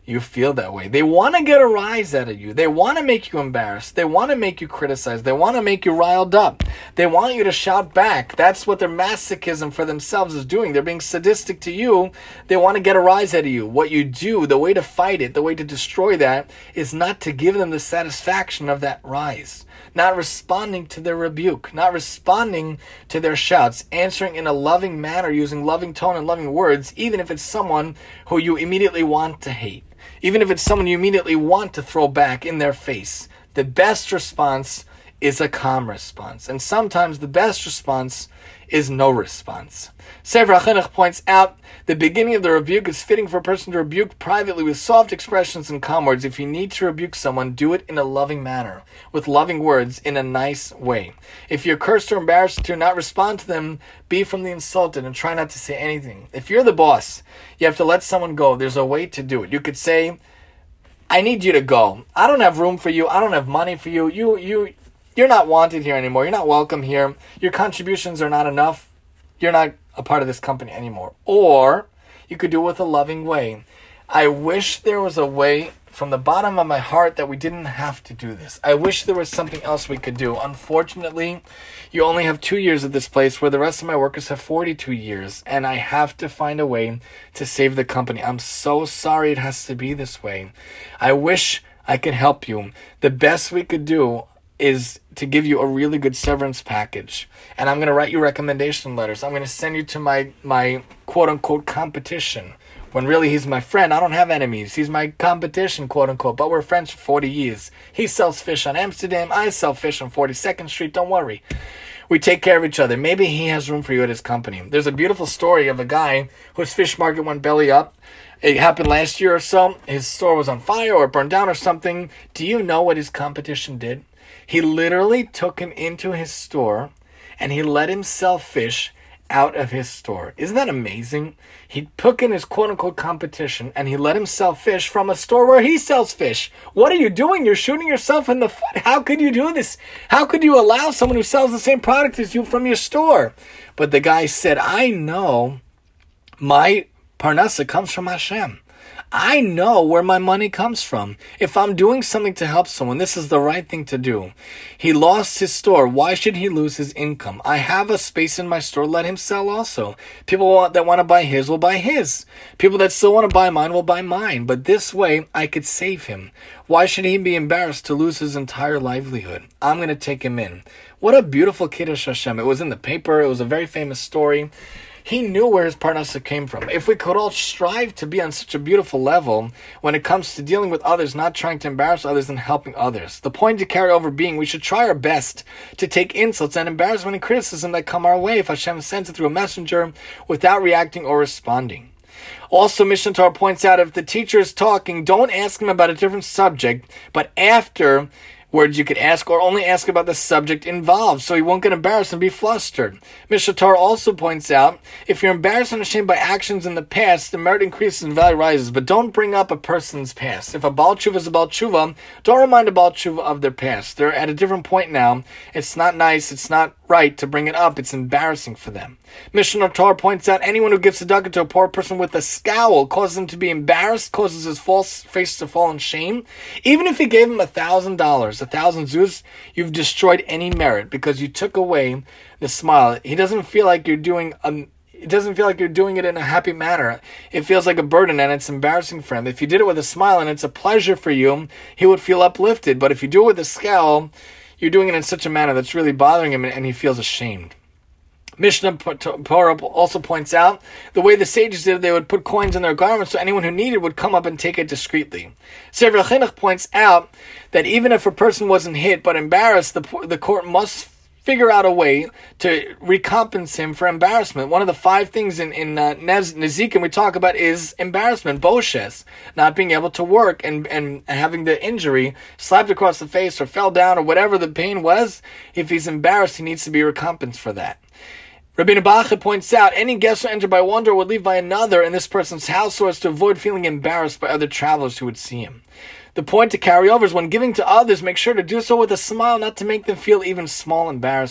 you feel that way. They want to get a rise out of you. They want to make you embarrassed. They want to make you criticize. They want to make you riled up. They want you to shout back. That's what their masochism for themselves is doing. They're being sadistic to you. They want to get a rise out of you. What you do, the way to fight it, the way to destroy that, is not to give them the satisfaction of that rise. Not responding to their rebuke, not responding to their shouts, answering in a loving manner, using loving tone and loving words, even if it's someone who you immediately want to hate, even if it's someone you immediately want to throw back in their face. The best response is a calm response, and sometimes the best response is no response. Sefer HaChinuch points out the beginning of the rebuke is fitting for a person to rebuke privately with soft expressions and calm words. If you need to rebuke someone, do it in a loving manner, with loving words, in a nice way. If you're cursed or embarrassed to not respond to them, be from the insulted and try not to say anything. If you're the boss, you have to let someone go. There's a way to do it. You could say, I need you to go. I don't have room for you. I don't have money for you. You, you, You're not wanted here anymore. You're not welcome here. Your contributions are not enough. You're not a part of this company anymore. Or you could do it with a loving way. I wish there was a way from the bottom of my heart that we didn't have to do this. I wish there was something else we could do. Unfortunately, you only have two years at this place where the rest of my workers have forty-two years, and I have to find a way to save the company. I'm so sorry it has to be this way. I wish I could help you. The best we could do is to give you a really good severance package. And I'm going to write you recommendation letters. I'm going to send you to my, my quote-unquote competition. When really he's my friend. I don't have enemies. He's my competition, quote-unquote. But we're friends for forty years. He sells fish on Amsterdam. I sell fish on forty-second Street. Don't worry. We take care of each other. Maybe he has room for you at his company. There's a beautiful story of a guy whose fish market went belly up. It happened last year or so. His store was on fire or burned down or something. Do you know what his competition did? He literally took him into his store and he let him sell fish out of his store. Isn't that amazing? He took in his quote-unquote competition and he let him sell fish from a store where he sells fish. What are you doing? You're shooting yourself in the foot. How could you do this? How could you allow someone who sells the same product as you from your store? But the guy said, I know my parnasa comes from Hashem. I know where my money comes from. If I'm doing something to help someone, this is the right thing to do. He lost his store. Why should he lose his income? I have a space in my store. Let him sell also. People want, that want to buy his will buy his. People that still want to buy mine will buy mine. But this way, I could save him. Why should he be embarrassed to lose his entire livelihood? I'm going to take him in. What a beautiful Kiddush Hashem. It was in the paper. It was a very famous story. He knew where his parnasa came from. If we could all strive to be on such a beautiful level when it comes to dealing with others, not trying to embarrass others and helping others. The point to carry over being we should try our best to take insults and embarrassment and criticism that come our way if Hashem sends it through a messenger without reacting or responding. Also, Mishnah Torah points out if the teacher is talking, don't ask him about a different subject, but after words you could ask, or only ask about the subject involved, so he won't get embarrassed and be flustered. Mishnah Torah also points out, if you're embarrassed and ashamed by actions in the past, the merit increases and value rises, but don't bring up a person's past. If a Baal Tshuva is a Baal Tshuva, don't remind a Baal Tshuva of their past. They're at a different point now. It's not nice, it's not right to bring it up. It's embarrassing for them. Mishnah Torah points out, anyone who gives tzedakah to a poor person with a scowl causes him to be embarrassed, causes his false face to fall in shame. Even if he gave him a thousand dollars, a thousand zuz, you've destroyed any merit because you took away the smile. He doesn't feel like you're doing um, it doesn't feel like you're doing it in a happy manner. It feels like a burden and it's embarrassing for him. If you did it with a smile and it's a pleasure for you, he would feel uplifted. But if you do it with a scowl, you're doing it in such a manner that's really bothering him and he feels ashamed. Mishnah Torah also points out the way the sages did, they would put coins in their garments so anyone who needed would come up and take it discreetly. Sefer HaChinuch points out that even if a person wasn't hit but embarrassed, the, the court must figure out a way to recompense him for embarrassment. One of the five things in, in uh, Nezikin we talk about is embarrassment, boshes, not being able to work and, and having the injury slapped across the face or fell down or whatever the pain was. If he's embarrassed, he needs to be recompensed for that. Rabbeinu Bachya points out, any guest who entered by one door would leave by another in this person's house so as to avoid feeling embarrassed by other travelers who would see him. The point to carry over is when giving to others, make sure to do so with a smile, not to make them feel even small embarrassment.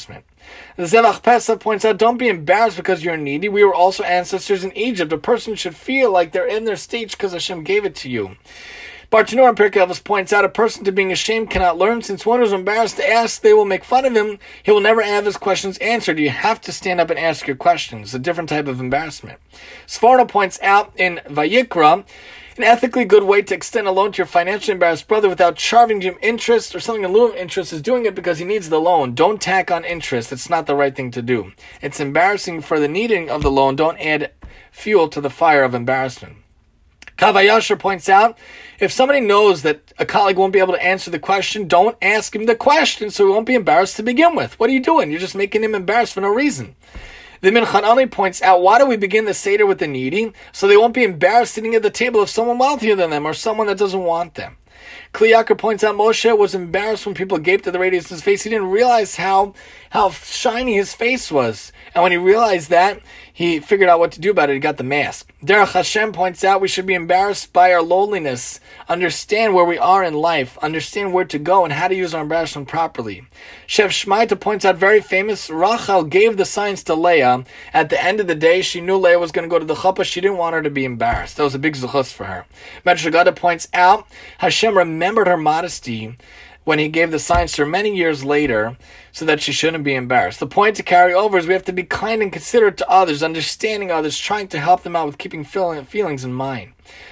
The Zevach Pesach points out, don't be embarrassed because you're needy. We were also ancestors in Egypt. A person should feel like they're in their stage because Hashem gave it to you. Bartanur and Pirkei Avos points out, a person to being ashamed cannot learn. Since one who's embarrassed to ask, they will make fun of him. He will never have his questions answered. You have to stand up and ask your questions. A different type of embarrassment. Sforno points out in Vayikra, an ethically good way to extend a loan to your financially embarrassed brother without charging him interest or something in lieu of interest is doing it because he needs the loan. Don't tack on interest. It's not the right thing to do. It's embarrassing for the needing of the loan. Don't add fuel to the fire of embarrassment. Kavayasher points out, if somebody knows that a colleague won't be able to answer the question, don't ask him the question so he won't be embarrassed to begin with. What are you doing? You're just making him embarrassed for no reason. The Mincha Ani points out, why do we begin the Seder with the needy? So they won't be embarrassed sitting at the table of someone wealthier than them or someone that doesn't want them. Kli Yakar points out, Moshe was embarrassed when people gaped at the radius of his face. He didn't realize how, how shiny his face was. And when he realized that, he figured out what to do about it. He got the mask. Derech Hashem points out we should be embarrassed by our lowliness, understand where we are in life, understand where to go and how to use our embarrassment properly. Shev Shmaita points out, very famous, Rachel gave the signs to Leah. At the end of the day, she knew Leah was going to go to the chuppah. She didn't want her to be embarrassed. That was a big zuchus for her. Medrash Haggadah points out, Hashem remembered her modesty when he gave the signs to her many years later, so that she shouldn't be embarrassed. The point to carry over is we have to be kind and considerate to others, understanding others, trying to help them out with keeping feelings in mind.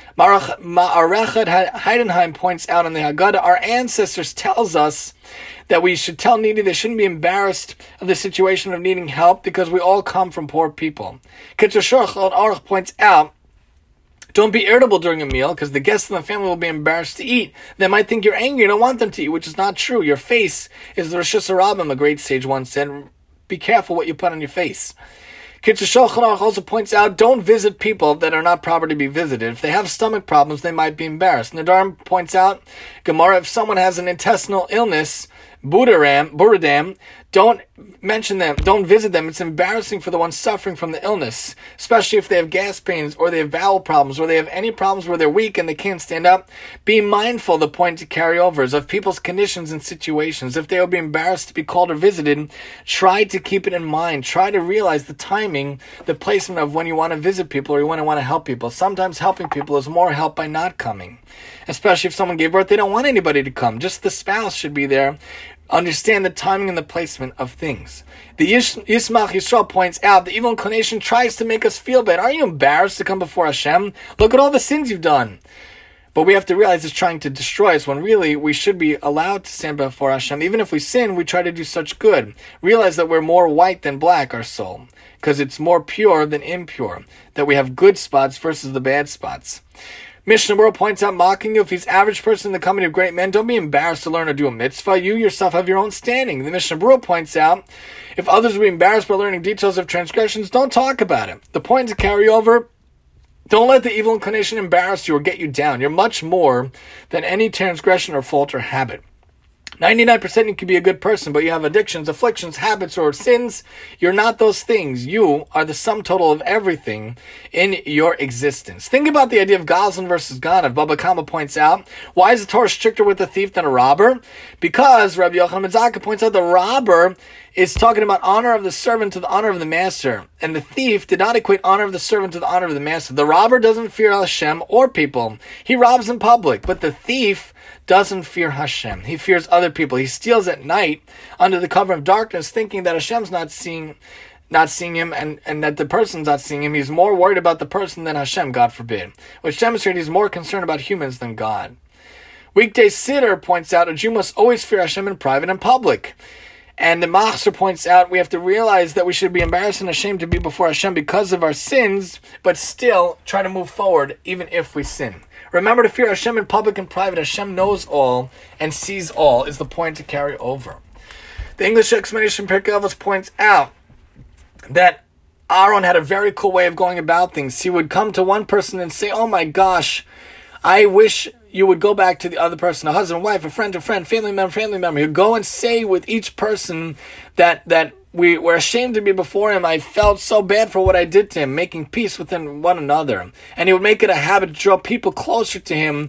Ma'arechet Heidenheim points out in the Haggadah, our ancestors tells us that we should tell needy they shouldn't be embarrassed of the situation of needing help because we all come from poor people. Kitzur Shulchan Aruch points out, don't be irritable during a meal because the guests in the family will be embarrassed to eat. They might think you're angry and don't want them to eat, which is not true. Your face is the Rosh Hashanah, a great sage once said. Be careful what you put on your face. Kitzur Shulchan Aruch also points out, don't visit people that are not proper to be visited. If they have stomach problems, they might be embarrassed. Nadarim points out, Gemara, if someone has an intestinal illness, Budaram, Buradam, don't mention them, don't visit them. It's embarrassing for the ones suffering from the illness, especially if they have gas pains or they have bowel problems or they have any problems where they're weak and they can't stand up. Be mindful, the point to carry over is of people's conditions and situations. If they will be embarrassed to be called or visited, try to keep it in mind. Try to realize the timing, the placement of when you want to visit people or you want to want to help people. Sometimes helping people is more help by not coming. Especially if someone gave birth, they don't want anybody to come. Just the spouse should be there. Understand the timing and the placement of things. The Yismach Yisrael points out, the evil inclination tries to make us feel bad. Are you embarrassed to come before Hashem? Look at all the sins you've done. But we have to realize it's trying to destroy us when really we should be allowed to stand before Hashem. Even if we sin, we try to do such good. Realize that we're more white than black, our soul, because it's more pure than impure. That we have good spots versus the bad spots. Mishnah Berurah points out, mocking you, if he's average person in the company of great men, don't be embarrassed to learn or do a mitzvah. You yourself have your own standing. The Mishnah Berurah points out, if others will be embarrassed by learning details of transgressions, don't talk about it. The point to carry over, don't let the evil inclination embarrass you or get you down. You're much more than any transgression or fault or habit. ninety-nine percent you can be a good person, but you have addictions, afflictions, habits, or sins. You're not those things. You are the sum total of everything in your existence. Think about the idea of Goslin versus Ganav. Baba Kama points out, why is the Torah stricter with a thief than a robber? Because, Rabbi Yochanan Mizaka points out, the robber is talking about honor of the servant to the honor of the master. And the thief did not equate honor of the servant to the honor of the master. The robber doesn't fear Hashem or people. He robs in public. But the thief doesn't fear Hashem. He fears other people. He steals at night under the cover of darkness, thinking that Hashem's not seeing not seeing him and, and that the person's not seeing him. He's more worried about the person than Hashem, God forbid. Which demonstrates he's more concerned about humans than God. Weekday Siddur points out, a Jew must always fear Hashem in private and public. And the Machzer points out, we have to realize that we should be embarrassed and ashamed to be before Hashem because of our sins, but still try to move forward even if we sin. Remember to fear Hashem in public and private. Hashem knows all and sees all is the point to carry over. The English explanation Pirkei Avos points out that Aaron had a very cool way of going about things. He would come to one person and say, oh my gosh, I wish you would go back to the other person, a husband, wife, a friend, a friend, family member, family member. He'd go and say with each person that that we were ashamed to be before him. I felt so bad for what I did to him, making peace within one another. And he would make it a habit to draw people closer to him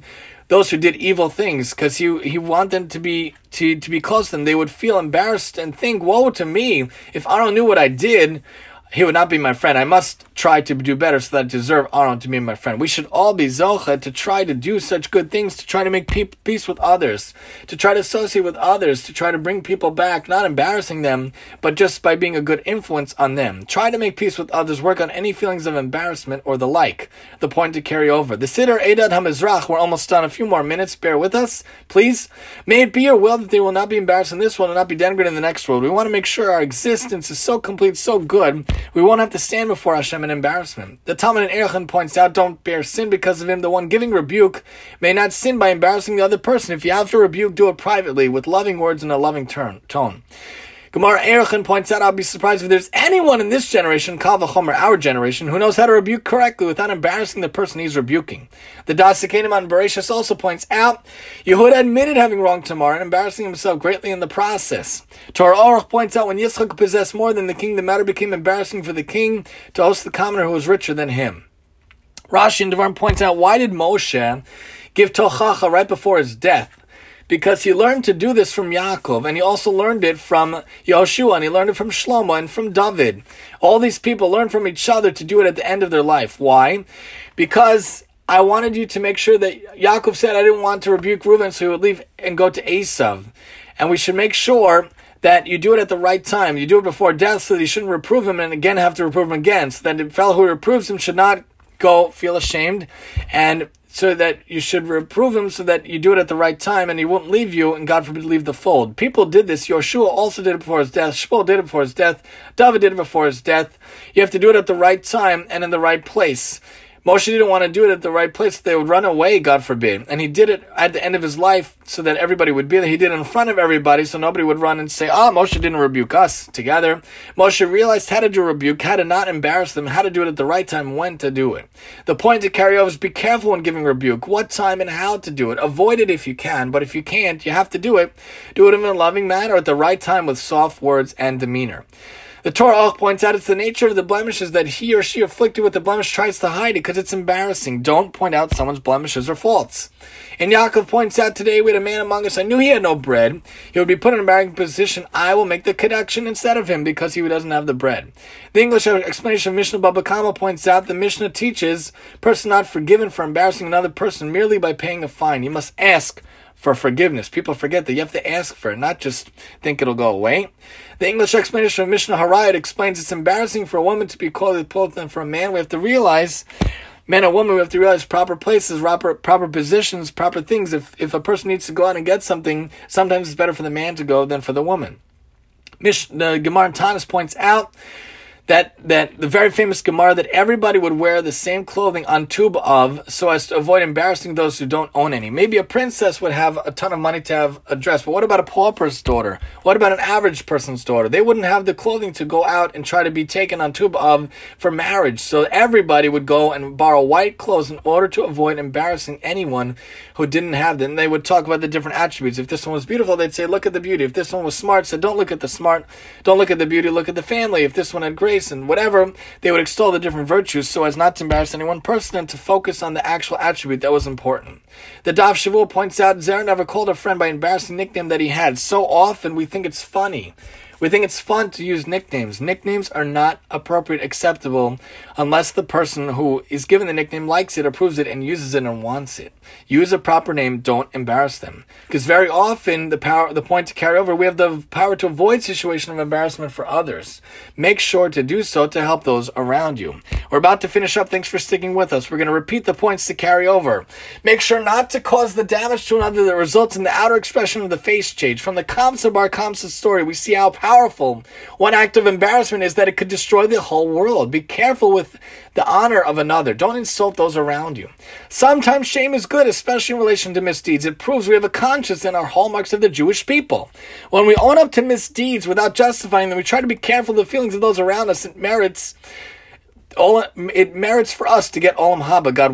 those who did evil things, because he he wanted them to be to, to be close to them. They would feel embarrassed and think, woe to me, if Aaron knew what I did, he would not be my friend. I must try to do better so that I deserve Aaron to be my friend. We should all be zocha to try to do such good things, to try to make pe- peace with others, to try to associate with others, to try to bring people back, not embarrassing them, but just by being a good influence on them. Try to make peace with others, work on any feelings of embarrassment or the like. The point to carry over. The Siddur Eidad HaMizrach, we're almost done. A few more minutes. Bear with us, please. May it be your will that they will not be embarrassed in this world and not be denigrated in the next world. We want to make sure our existence is so complete, so good, we won't have to stand before Hashem in embarrassment. The Talmud in Erechim points out, don't bear sin because of him. The one giving rebuke may not sin by embarrassing the other person. If you have to rebuke, do it privately, with loving words and a loving turn, tone. Gemara Erechim points out, I'll be surprised if there's anyone in this generation, Kal V'chomer, our generation, who knows how to rebuke correctly without embarrassing the person he's rebuking. The Dasikanim on Bereshis also points out, Yehuda admitted having wronged Tamar and embarrassing himself greatly in the process. Torah Aruch points out, when Yitzchak possessed more than the king, the matter became embarrassing for the king to host the commoner who was richer than him. Rashi and Devarim points out, why did Moshe give Tochacha right before his death? Because he learned to do this from Yaakov, and he also learned it from Yoshua, and he learned it from Shlomo and from David. All these people learned from each other to do it at the end of their life. Why? Because I wanted you to make sure that Yaakov said I didn't want to rebuke Reuven, so he would leave and go to Esav. And we should make sure that you do it at the right time. You do it before death so that you shouldn't reprove him and again have to reprove him again. So that the fellow who reproves him should not go feel ashamed, and so that you should reprove him so that you do it at the right time and he won't leave you and God forbid leave the fold. People did this. Yoshua also did it before his death. Shmuel did it before his death. David did it before his death. You have to do it at the right time and in the right place. Moshe didn't want to do it at the right place. They would run away, God forbid. And he did it at the end of his life so that everybody would be there. He did it in front of everybody so nobody would run and say, ah, oh, Moshe didn't rebuke us together. Moshe realized how to do rebuke, how to not embarrass them, how to do it at the right time, when to do it. The point to carry over is be careful when giving rebuke, what time and how to do it. Avoid it if you can, but if you can't, you have to do it. Do it in a loving manner at the right time with soft words and demeanor. The Torah points out it's the nature of the blemishes that he or she afflicted with the blemish tries to hide it because it's embarrassing. Don't point out someone's blemishes or faults. And Yaakov points out, today we had a man among us, I knew he had no bread. He would be put in an embarrassing position. I will make the connection instead of him because he doesn't have the bread. The English explanation of Mishnah Baba Kama points out the Mishnah teaches person not forgiven for embarrassing another person merely by paying a fine. You must ask for forgiveness. People forget that you have to ask for it, not just think it'll go away. The English explanation of Mishnah Harayot explains it's embarrassing for a woman to be clothed clothed than for a man. We have to realize, men and women, we have to realize proper places, proper proper positions, proper things. If if a person needs to go out and get something, sometimes it's better for the man to go than for the woman. Mish, the Gemara in Tanis points out that that the very famous Gemara that everybody would wear the same clothing on Tu B'Av so as to avoid embarrassing those who don't own any. Maybe a princess would have a ton of money to have a dress, but what about a pauper's daughter? What about an average person's daughter? They wouldn't have the clothing to go out and try to be taken on Tu B'Av for marriage. So everybody would go and borrow white clothes in order to avoid embarrassing anyone who didn't have them. And they would talk about the different attributes. If this one was beautiful, they'd say, look at the beauty. If this one was smart, said, don't look at the smart, don't look at the beauty, look at the family. If this one had grace and whatever, they would extol the different virtues so as not to embarrass any one person and to focus on the actual attribute that was important. The Daf Shavuot points out, Zer never called a friend by embarrassing nickname that he had. So often we think it's funny. We think it's fun to use nicknames. Nicknames are not appropriate, acceptable, unless the person who is given the nickname likes it, approves it, and uses it and wants it. Use a proper name, don't embarrass them. Because very often, the power, the point to carry over, we have the power to avoid situation of embarrassment for others. Make sure to do so to help those around you. We're about to finish up. Thanks for sticking with us. We're going to repeat the points to carry over. Make sure not to cause the damage to another that results in the outer expression of the face change. From the Kamsa Bar Kamsa story, we see how powerful one act of embarrassment is that it could destroy the whole world. Be careful with the honor of another. Don't insult those around you. Sometimes shame is good, especially in relation to misdeeds. It proves we have a conscience and our hallmarks of the Jewish people. When we own up to misdeeds without justifying them, we try to be careful of the feelings of those around us. It merits all, it merits for us to get Olam Haba, God willing.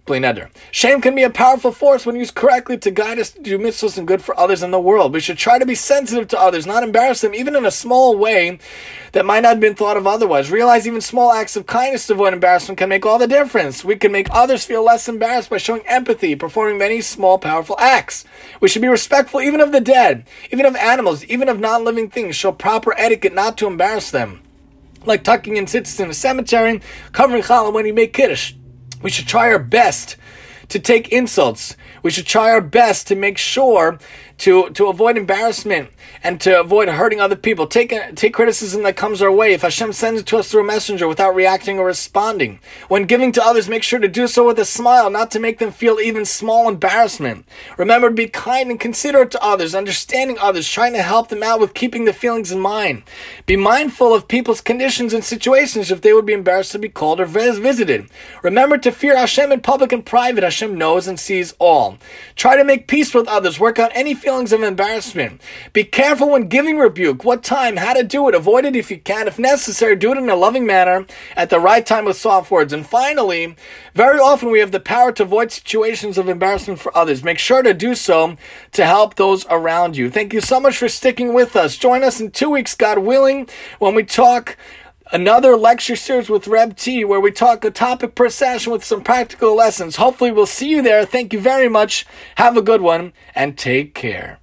Bli neder. Shame can be a powerful force when used correctly to guide us to do mitzvahs and good for others in the world. We should try to be sensitive to others, not embarrass them, even in a small way that might not have been thought of otherwise. Realize even small acts of kindness to avoid embarrassment can make all the difference. We can make others feel less embarrassed by showing empathy, performing many small, powerful acts. We should be respectful even of the dead, even of animals, even of non-living things. Show proper etiquette not to embarrass them. Like tucking in tzitzis in a cemetery, covering challah when you make kiddush. We should try our best to take insults. We should try our best to make sure to, to avoid embarrassment and to avoid hurting other people. Take take criticism that comes our way. If Hashem sends it to us through a messenger without reacting or responding. When giving to others, make sure to do so with a smile, not to make them feel even small embarrassment. Remember to be kind and considerate to others, understanding others, trying to help them out with keeping the feelings in mind. Be mindful of people's conditions and situations if they would be embarrassed to be called or visited. Remember to fear Hashem in public and private. Hashem knows and sees all. Try to make peace with others. Work out any feelings of embarrassment. Be careful when giving rebuke. What time, how to do it. Avoid it if you can. If necessary, do it in a loving manner at the right time with soft words. And finally, very often we have the power to avoid situations of embarrassment for others. Make sure to do so to help those around you. Thank you so much for sticking with us. Join us in two weeks, God willing, when we talk another lecture series with Reb T, where we talk a topic per session with some practical lessons. Hopefully we'll see you there. Thank you very much. Have a good one and take care.